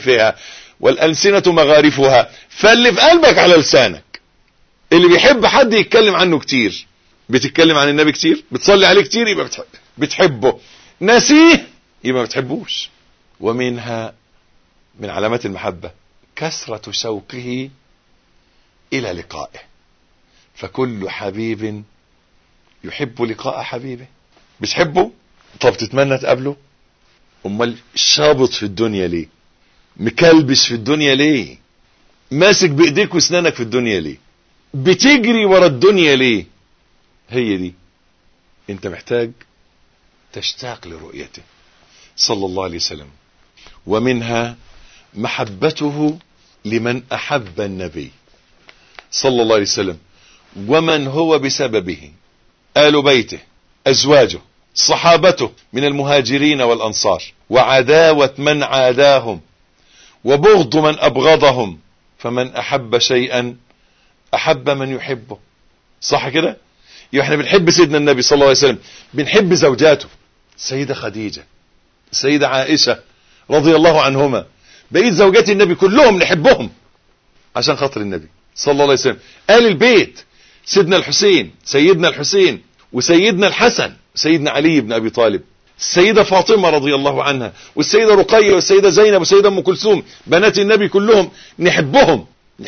مغارفها، فاللي في قلبك على لسانك. اللي بيحب حد يتكلم عنه كتير، بتتكلم عن النبي كتير، بتصلي عليه كتير، يبقى بتحبه. نسيه يبقى ما بتحبوش. ومنها من علامات المحبة كثرة شوقه إلى لقائه، فكل حبيب يحب لقاء حبيبه. بتحبه؟ طب تتمنى تقابله؟ امال شابط في الدنيا ليه؟ مكلبش في الدنيا ليه؟ ماسك بايديك واسنانك في الدنيا ليه؟ بتجري ورا الدنيا ليه؟ هي دي، انت محتاج تشتاق لرؤيته صلى الله عليه وسلم. ومنها محبته لمن احب النبي صلى الله عليه وسلم، ومن هو بسببه آل بيته، أزواجه، صحابته من المهاجرين والأنصار، وعداوة من عاداهم، وبغض من أبغضهم. فمن أحب شيئا أحب من يحبه. صح كده؟ يبقى احنا بنحب سيدنا النبي صلى الله عليه وسلم، بنحب زوجاته، السيدة خديجة، السيدة عائشة رضي الله عنهما، بقية زوجات النبي كلهم نحبهم عشان خاطر النبي صلى الله عليه وسلم. آل البيت، سيدنا الحسين، سيدنا الحسين، وسيدنا الحسن، سيدنا علي بن أبي طالب، السيدة فاطمة رضي الله عنها، والسيدة رقية، والسيدة زينب، والسيدة أم كلثوم، بنات النبي كلهم نحبهم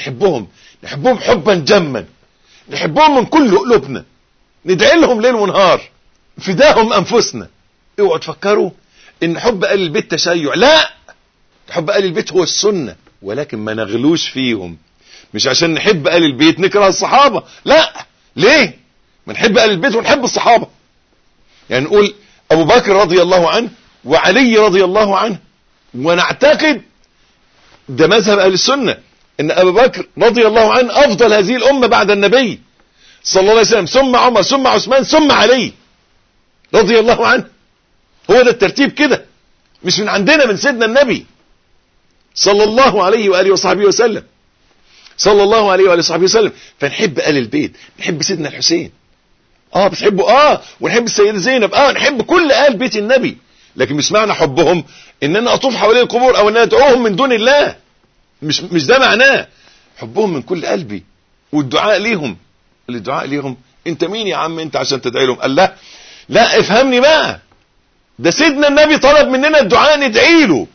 حبا جما، نحبهم من كل قلوبنا، ندعي لهم ليل ونهار، فداهم أنفسنا. اوعوا تفكروا ان حب آل البيت تشيع، لا، حب آل البيت هو السنة، ولكن ما نغلوش فيهم. مش عشان نحب آل البيت نكره الصحابة، لا، ليه؟ ما نحب آل البيت ونحب الصحابة. يعني نقول أبو بكر رضي الله عنه وعلي رضي الله عنه، ونعتقد ده مذهب أهل السنة ان أبو بكر رضي الله عنه أفضل هذه الأمة بعد النبي صلى الله عليه وسلم، ثم عمر، ثم عثمان، ثم علي رضي الله عنه. هو ده الترتيب كده، مش من عندنا، من سيدنا النبي صلى الله عليه وآله وصحبه وسلم، صلى الله عليه وآله وصحبه وسلم. فنحب آل البيت، نحب سيدنا الحسين، بتحبه، ونحب السيدة زينب، نحب كل آل بيت النبي. لكن مش معنى حبهم ان انا اطوف حوالين القبور او ان انا ادعوهم من دون الله، مش ده معناه. حبهم من كل قلبي، والدعاء ليهم. الدعاء ليهم، انت مين يا عم انت عشان تدعي لهم؟ قال لا افهمني بقى، ده سيدنا النبي طلب مننا الدعاء ندعي له،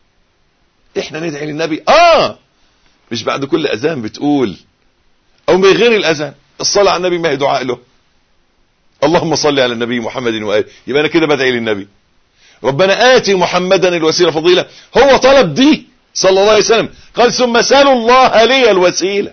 احنا ندعي للنبي. مش بعد كل اذان بتقول او من غير الاذان الصلاة على النبي ما هي دعاء له؟ اللهم صل على النبي محمد وآله، يبقى انا كده بدعي للنبي. ربنا آتي محمدا الوسيلة فضيلة، هو طلب دي صلى الله عليه وسلم، قال ثم سألوا الله لي الوسيلة.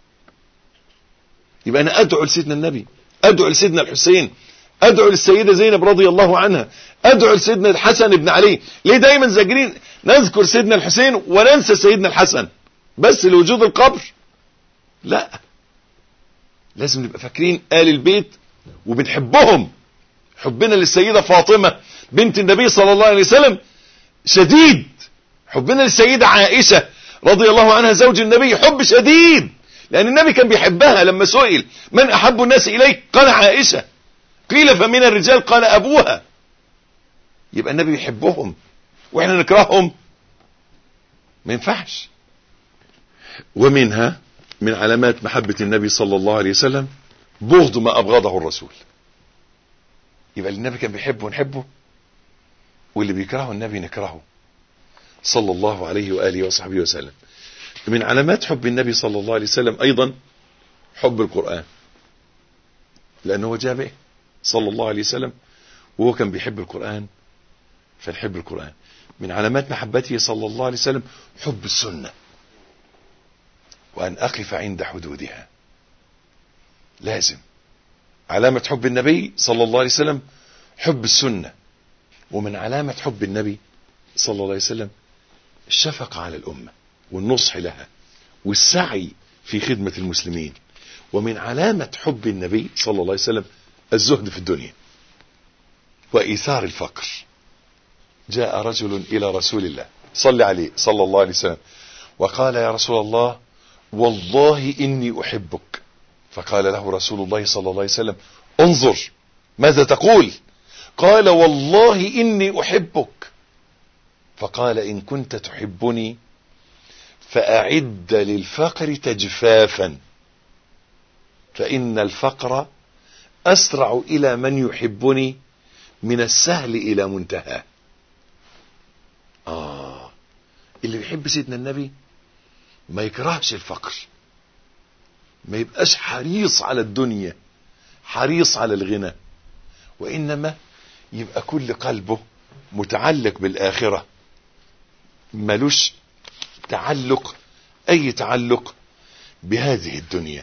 يبقى انا ادعو لسيدنا النبي، ادعو لسيدنا الحسين، ادعو للسيدة زينب رضي الله عنها، ادعو لسيدنا الحسن بن علي. ليه دايما زاجرين نذكر سيدنا الحسين وننسى سيدنا الحسن بس لوجود القبر؟ لا، لازم نبقى فاكرين آل البيت وبنحبهم. حبنا للسيدة فاطمة بنت النبي صلى الله عليه وسلم شديد، حبنا للسيدة عائشة رضي الله عنها زوج النبي حب شديد، لأن النبي كان بيحبها. لما سئل من أحب الناس إليك قال عائشة، قيل فمن الرجال قال أبوها. يبقى النبي يحبهم وإحنا نكرههم، ما ينفعش. ومنها من علامات محبة النبي صلى الله عليه وسلم بغض ما أبغضه الرسول. يبقى النبي كان بيحبه ونحبه، واللي بيكرهه النبي نكرهه صلى الله عليه وآله وصحبه وسلم. من علامات حب النبي صلى الله عليه وسلم أيضا حب القرآن، لأنه هو جاء به صلى الله عليه وسلم وهو كان بيحب القرآن، فنحب القرآن. من علامات محبته صلى الله عليه وسلم حب السنة، وأن أقف عند حدودها. لازم علامة حب النبي صلى الله عليه وسلم حب السنة. ومن علامة حب النبي صلى الله عليه وسلم الشفقة على الأمة والنصح لها والسعي في خدمة المسلمين. ومن علامة حب النبي صلى الله عليه وسلم الزهد في الدنيا وإيثار الفقر. جاء رجل إلى رسول الله صلى عليه صلى الله عليه وسلم وقال يا رسول الله والله إني أحبك فقال له رسول الله صلى الله عليه وسلم: انظر ماذا تقول؟ قال: والله إني أحبك. فقال: إن كنت تحبني فأعد للفقر تجفافا، فإن الفقر أسرع إلى من يحبني من السهل إلى منتهى. اللي بيحب سيدنا النبي ما يكرهش الفقر، ما يبقاش حريص على الدنيا، حريص على الغنى، وإنما يبقى كل قلبه متعلق بالآخرة، ملوش تعلق أي تعلق بهذه الدنيا.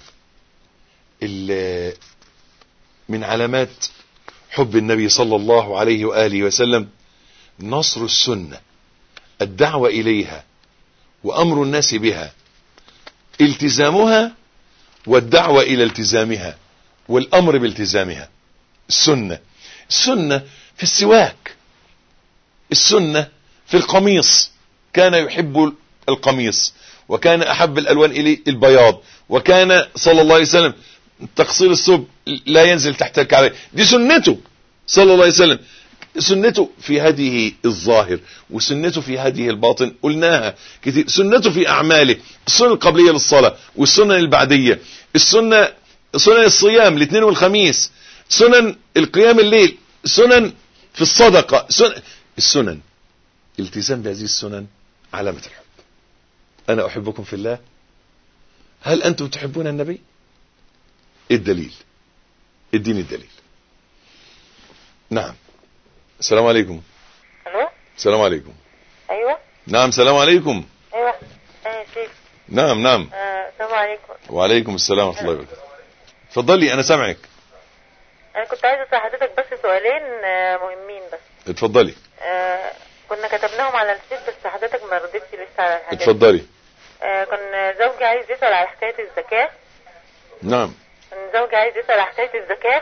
من علامات حب النبي صلى الله عليه وآله وسلم نصر السنة، الدعوة إليها وأمر الناس بها، التزامها والدعوة إلى التزامها والأمر بالتزامها. السنة في السواك، السنة في القميص، كان يحب القميص وكان أحب الألوان إليه البياض، وكان صلى الله عليه وسلم تقصير الثوب لا ينزل تحت الكعبين. دي سنته صلى الله عليه وسلم، سنته في هذه الظاهر وسنته في هذه الباطن، قلناها كتير. سنته في أعماله، السنة القبلية للصلاة والسنة البعدية، سنن الصيام الاثنين والخميس، سنن القيام الليل، سنن في الصدقة، السنن. التزام بهذه السنن علامة الحب. أنا أحبكم في الله. هل أنتم تحبون النبي؟ الدليل، اديني الدليل. نعم. السلام عليكم. الو. السلام عليكم. ايوه. نعم. السلام عليكم. ايوه يا شيخ. نعم. السلام عليكم. وعليكم السلام ورحمة الله وبركاته. اتفضلي انا سامعك. انا كنت عايزه اسال حضرتك بس سؤالين مهمين بس. اتفضلي. كنا كتبناهم على الفيس بس حضرتك ما ردتش لسه على الحاجات. اتفضلي. كان زوجي عايز يسال على حكايه الزكاه. نعم. كان زوجي عايز يسال على حكايه الزكاه.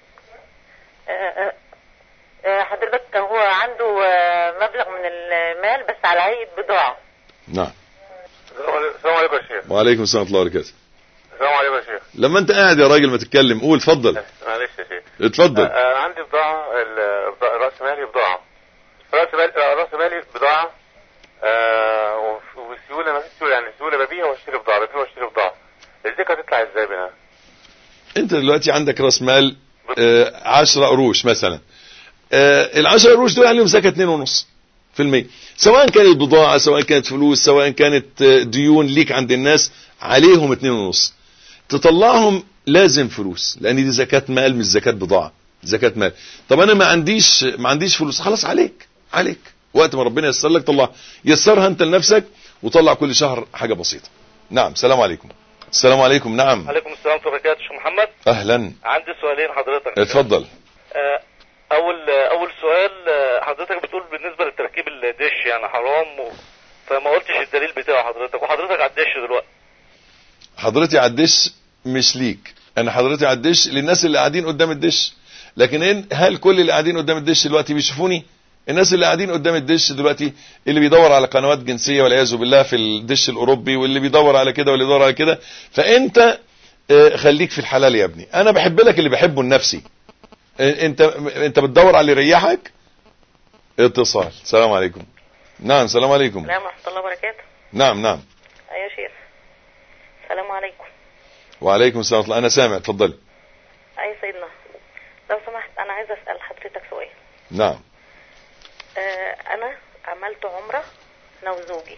حضرتك هو عنده مبلغ من المال بس على هيئة بضاعة. نعم. السلام عليكم يا شيخ. وعليكم السلام ورحمة الله وبركاته. السلام عليكم يا شيخ. لما انت قاعد يا راجل ما تتكلم، قول اتفضل. معلش يا شيخ. اتفضل. عندي بضاعة، رأس مالي بضاعة، رأس مالي بضاعة، والسيولة ما فيش سيولة، يعني السيولة ببيع واشتري بضاعة، ببيع واشتري بضاعة. الزكاة تطلع ازاي منها؟ انت دلوقتي عندك راس مال 10 قروش مثلا، ال10 قروش دول عليهم زكاة 2.5%، سواء كانت بضاعة سواء كانت فلوس سواء كانت ديون ليك عند الناس عليهم 2.5، تطلعهم لازم فلوس، لان دي زكاة مال مش زكاة بضاعة، زكاة مال. طب انا ما عنديش فلوس، خلاص عليك وقت ما ربنا ييسر لك طلع، يسرها انت لنفسك وطلع كل شهر حاجة بسيطة. نعم. السلام عليكم. السلام عليكم. نعم. عليكم السلام ورحمة الله وبركاته. شيخ محمد. اهلا. عندي سؤالين حضرتك. اتفضل. اول سؤال، حضرتك بتقول بالنسبة للتركيب الدش يعني حرام فما قلتش الدليل بتاعه حضرتك، وحضرتك على الدش دلوقتي. حضرتي على الدش مش ليك، انا حضرتي على الدش للناس اللي قاعدين قدام الدش، لكن هل كل اللي قاعدين قدام الدش دلوقتي بيشوفوني؟ الناس اللي قاعدين قدام الدش دلوقتي اللي بيدور على قنوات جنسية والعياذ بالله في الدش الاوروبي، واللي بيدور على كده واللي بيدور على كده، فانت خليك في الحلال يا ابني. انا بحب لك اللي بحبه لنفسي، انت بتدور على اللي يريحك. اتصال. السلام عليكم. نعم. السلام عليكم. السلام ورحمة الله وبركاته. نعم. ايوه شيخ. السلام عليكم. وعليكم السلام ورحمة الله. انا سامع، اتفضلي. اي سيدنا، لو سمحت انا عايزه اسال حضرتك سؤال. نعم. انا عملت عمره انا وزوجي،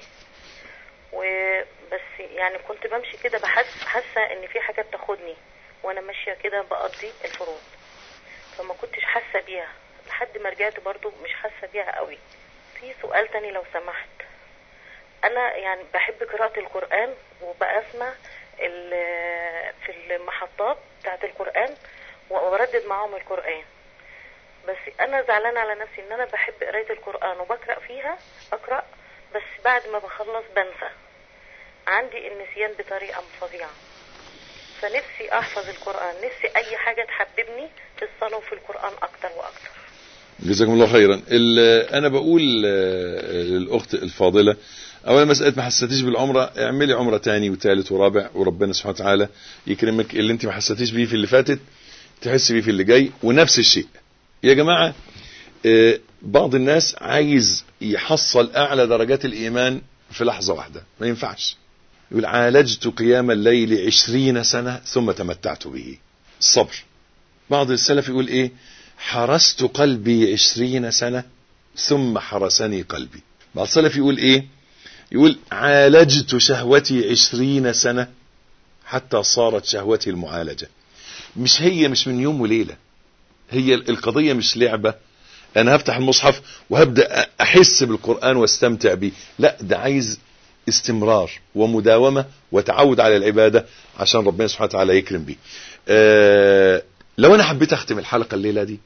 وبس يعني كنت بمشي كده حاسه ان في حاجات تاخدني وانا ماشيه كده بقضي الفروض، فما كنتش حاسه بيها لحد ما رجعت برضو مش حاسه بيها قوي. في سؤال تاني لو سمحت، انا يعني بحب قراءه القران وبسمع في المحطات بتاعت القران وبردد معاهم القران، بس انا زعلانه على نفسي ان انا بحب قرايه القران وبقرا فيها اقرا، بس بعد ما بخلص بنسى، عندي النسيان بطريقه فظيعه، فنفسي احفظ القران، نفسي اي حاجه تحببني في الصلاه وفي القران اكتر واكتر. جزاكم الله خيرا. انا بقول للاخت الفاضله، اولا مسألة ما حسيتيش بالعمرة، اعملي عمرة تاني وثالث ورابع، وربنا سبحانه وتعالى يكرمك. اللي انت ما حسيتيش بيه في اللي فاتت تحس بيه في اللي جاي. ونفس الشيء يا جماعة، بعض الناس عايز يحصل اعلى درجات الايمان في لحظة واحدة، ما ينفعش. يقول عالجت قيام الليل 20 سنة ثم تمتعت به. الصبر. بعض السلف يقول ايه؟ حرست قلبي 20 سنة ثم حرسني قلبي. بعض السلف يقول ايه؟ يقول عالجت شهوتي 20 سنة حتى صارت شهوتي المعالجة. مش من يوم وليلة. هي القضية مش لعبة انا هفتح المصحف وهبدأ احس بالقرآن واستمتع بيه، لا، ده عايز استمرار ومداومة وتعود على العبادة عشان ربنا سبحانه وتعالى يكرم بيه. لو انا حبيت اختم الحلقة الليلة دي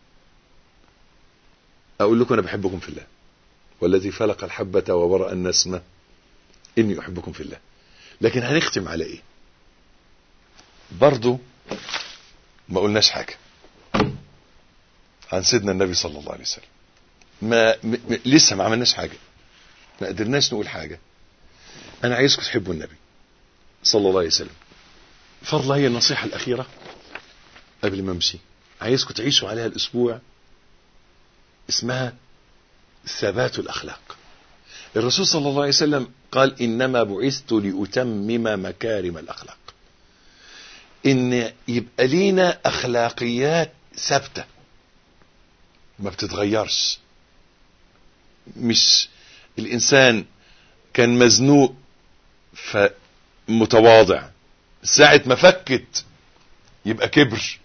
اقول لكم انا بحبكم في الله، والذي فلق الحبة وبرأ النسمة اني احبكم في الله. لكن هنختم على ايه؟ برضو ما قلناش حاجة عن سيدنا النبي صلى الله عليه وسلم. لسه ما عملناش حاجة، ما قدرناش نقول حاجة. انا عايزكم تحبوا النبي صلى الله عليه وسلم. فضلا هي النصيحة الاخيرة قبل ما امشي، عايزكم تعيشوا عليها الاسبوع، اسمها ثبات الاخلاق. الرسول صلى الله عليه وسلم قال انما بعثت لاتمم مكارم الاخلاق. ان يبقى لينا اخلاقيات ثابتة ما بتتغيرش. مش الانسان كان مزنوق فمتواضع، ساعة ما فكت يبقى كبر.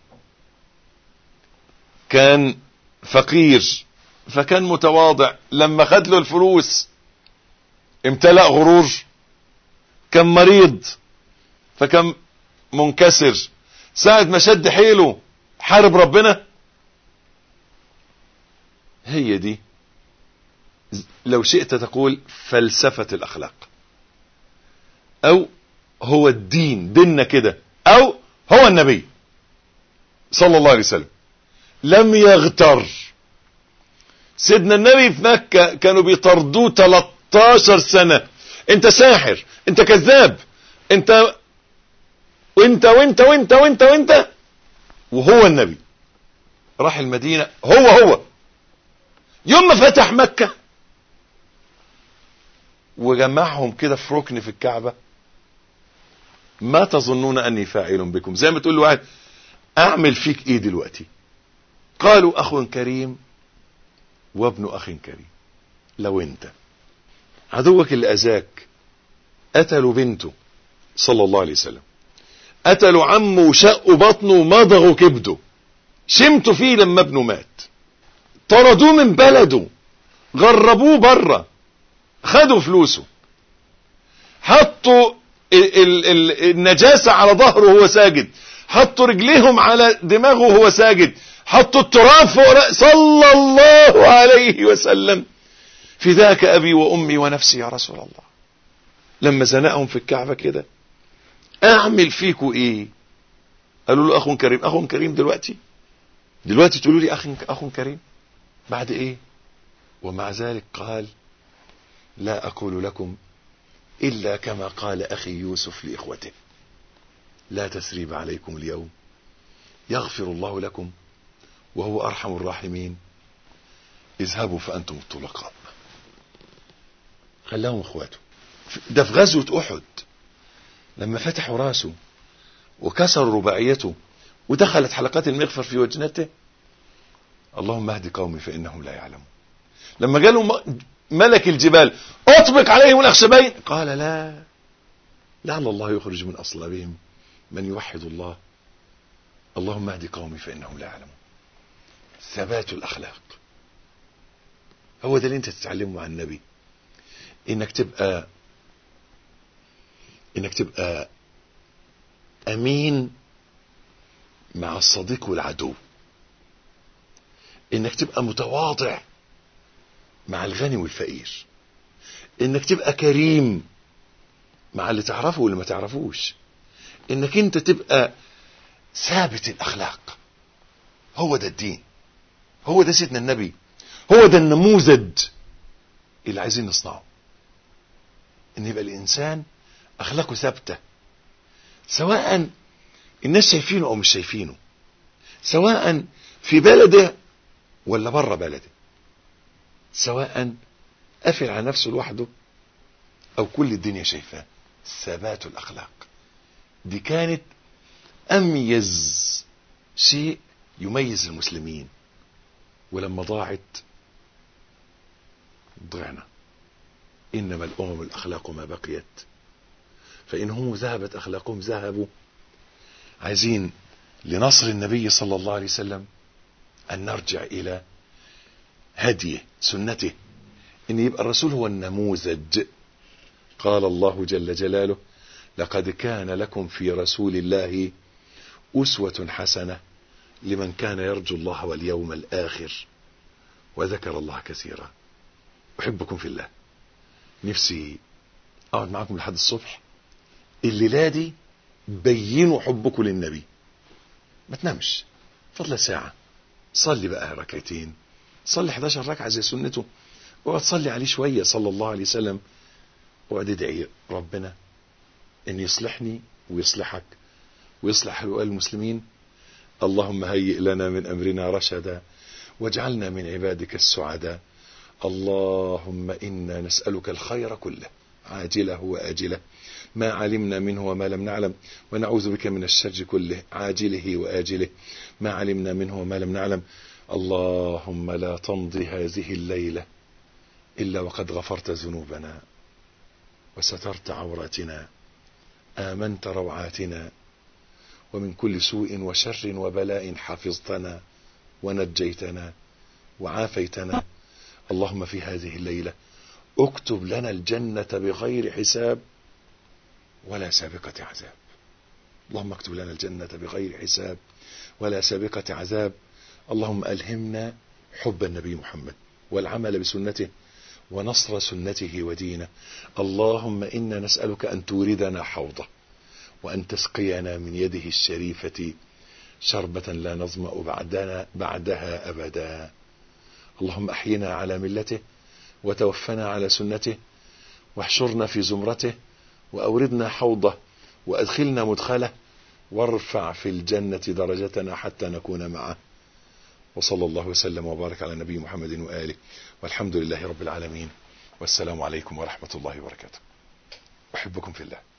كان فقير فكان متواضع، لما خد له الفلوس امتلأ غرور. كان مريض فكان منكسر، ساعة ما شد حيله حارب ربنا. هي دي لو شئت تقول فلسفة الاخلاق، او هو الدين، ديننا كده، او هو النبي صلى الله عليه وسلم. لم يغتر. سيدنا النبي في مكة كانوا بيطردوه 13 سنة. انت ساحر، انت كذاب، انت وانت وانت وانت وانت وانت. وهو النبي راح المدينة، هو يوم ما فتح مكة وجمعهم كده في ركن في الكعبة. ما تظنون اني فاعل بكم؟ زي ما تقول له واحد اعمل فيك ايه دلوقتي؟ قالوا اخ كريم وابن اخ كريم. لو انت عدوك اللي اذاك قتلوا بنته صلى الله عليه وسلم، قتلوا عمه وشقوا بطنه ومضغوا كبده، شمتوا فيه لما ابنه مات، طردوه من بلده، غربوه بره، خدوا فلوسه، حطوا النجاسة على ظهره وهو ساجد، حطوا رجليهم على دماغه وهو ساجد، حطوا التراب فوق رأسه صلى الله عليه وسلم. فداك أبي وأمي ونفسي يا رسول الله. لما زنقهم في الكعبة كده، أعمل فيكوا إيه؟ قالوا له أخ كريم. أخ كريم دلوقتي تقولوا لي أخ كريم بعد إيه؟ ومع ذلك قال لا أقول لكم إلا كما قال أخي يوسف لإخوته لا تثريب عليكم اليوم يغفر الله لكم وهو أرحم الراحمين اذهبوا فأنتم الطلقاء. خلاهم اخواته. ده في غزوة أحد لما فتحوا راسه وكسروا رباعيته ودخلت حلقات المغفر في وجنته، اللهم اهد قومي فإنهم لا يعلمون. لما قالوا ملك الجبال اطبق عليهم الأخشبين، قال لا، لعل الله يخرج من أصلابهم من يوحد الله. اللهم اهد قومي فإنهم لا يعلمون. ثبات الأخلاق هو ده اللي انت تتعلمه عن النبي. انك تبقى امين مع الصديق والعدو، انك تبقى متواضع مع الغني والفقير، انك تبقى كريم مع اللي تعرفه واللي ما تعرفوش، انك انت تبقى ثابت الاخلاق. هو ده الدين، هو ده سيدنا النبي، هو ده النموذج اللي عايزين نصنعه. ان يبقى الانسان اخلاقه ثابتة، سواء الناس شايفينه او مش شايفينه، سواء في بلده ولا بره بلده، سواء قافل على نفسه لوحده او كل الدنيا شايفاه. ثبات الاخلاق دي كانت اميز شيء يميز المسلمين، ولما ضاعت ضعنا. انما الامم الاخلاق ما بقيت، فانهم ذهبت اخلاقهم ذهبوا. عايزين لنصر النبي صلى الله عليه وسلم ان نرجع الى هديه سنته، ان يبقى الرسول هو النموذج. قال الله جل جلاله: لقد كان لكم في رسول الله أسوة حسنة لمن كان يرجو الله واليوم الآخر وذكر الله كثيرا. أحبكم في الله، نفسي أقعد معكم لحد الصبح. الليلة دي بينوا حبكم للنبي، ما تنامش، فضل ساعة صلي بقى ركعتين، صلي 11 ركعة زي سنته، واقعد صلي عليه شوية صلى الله عليه وسلم، واقعد ادعي ربنا ان يصلحني ويصلحك ويصلح حال المسلمين. اللهم هيئ لنا من امرنا رشدا واجعلنا من عبادك السعداء. اللهم انا نسألك الخير كله عاجله واجله ما علمنا منه وما لم نعلم، ونعوذ بك من الشر كله عاجله واجله ما علمنا منه وما لم نعلم. اللهم لا تمضي هذه الليلة إلا وقد غفرت ذنوبنا وسترت عوراتنا، آمنت روعاتنا، ومن كل سوء وشر وبلاء حفظتنا ونجيتنا وعافيتنا. اللهم في هذه الليلة اكتب لنا الجنة بغير حساب ولا سابقة عذاب. اللهم اكتب لنا الجنة بغير حساب ولا سابقة عذاب. اللهم ألهمنا حب النبي محمد والعمل بسنته ونصر سنته ودينه. اللهم إنا نسألك أن توردنا حوضه وأن تسقينا من يده الشريفة شربة لا نظمأ بعدها أبدا. اللهم أحينا على ملته وتوفنا على سنته واحشرنا في زمرته وأوردنا حوضه وأدخلنا مدخله وارفع في الجنة درجتنا حتى نكون معه. وصلى الله وسلم وبارك على نبي محمد وآله، والحمد لله رب العالمين، والسلام عليكم ورحمة الله وبركاته. أحبكم في الله.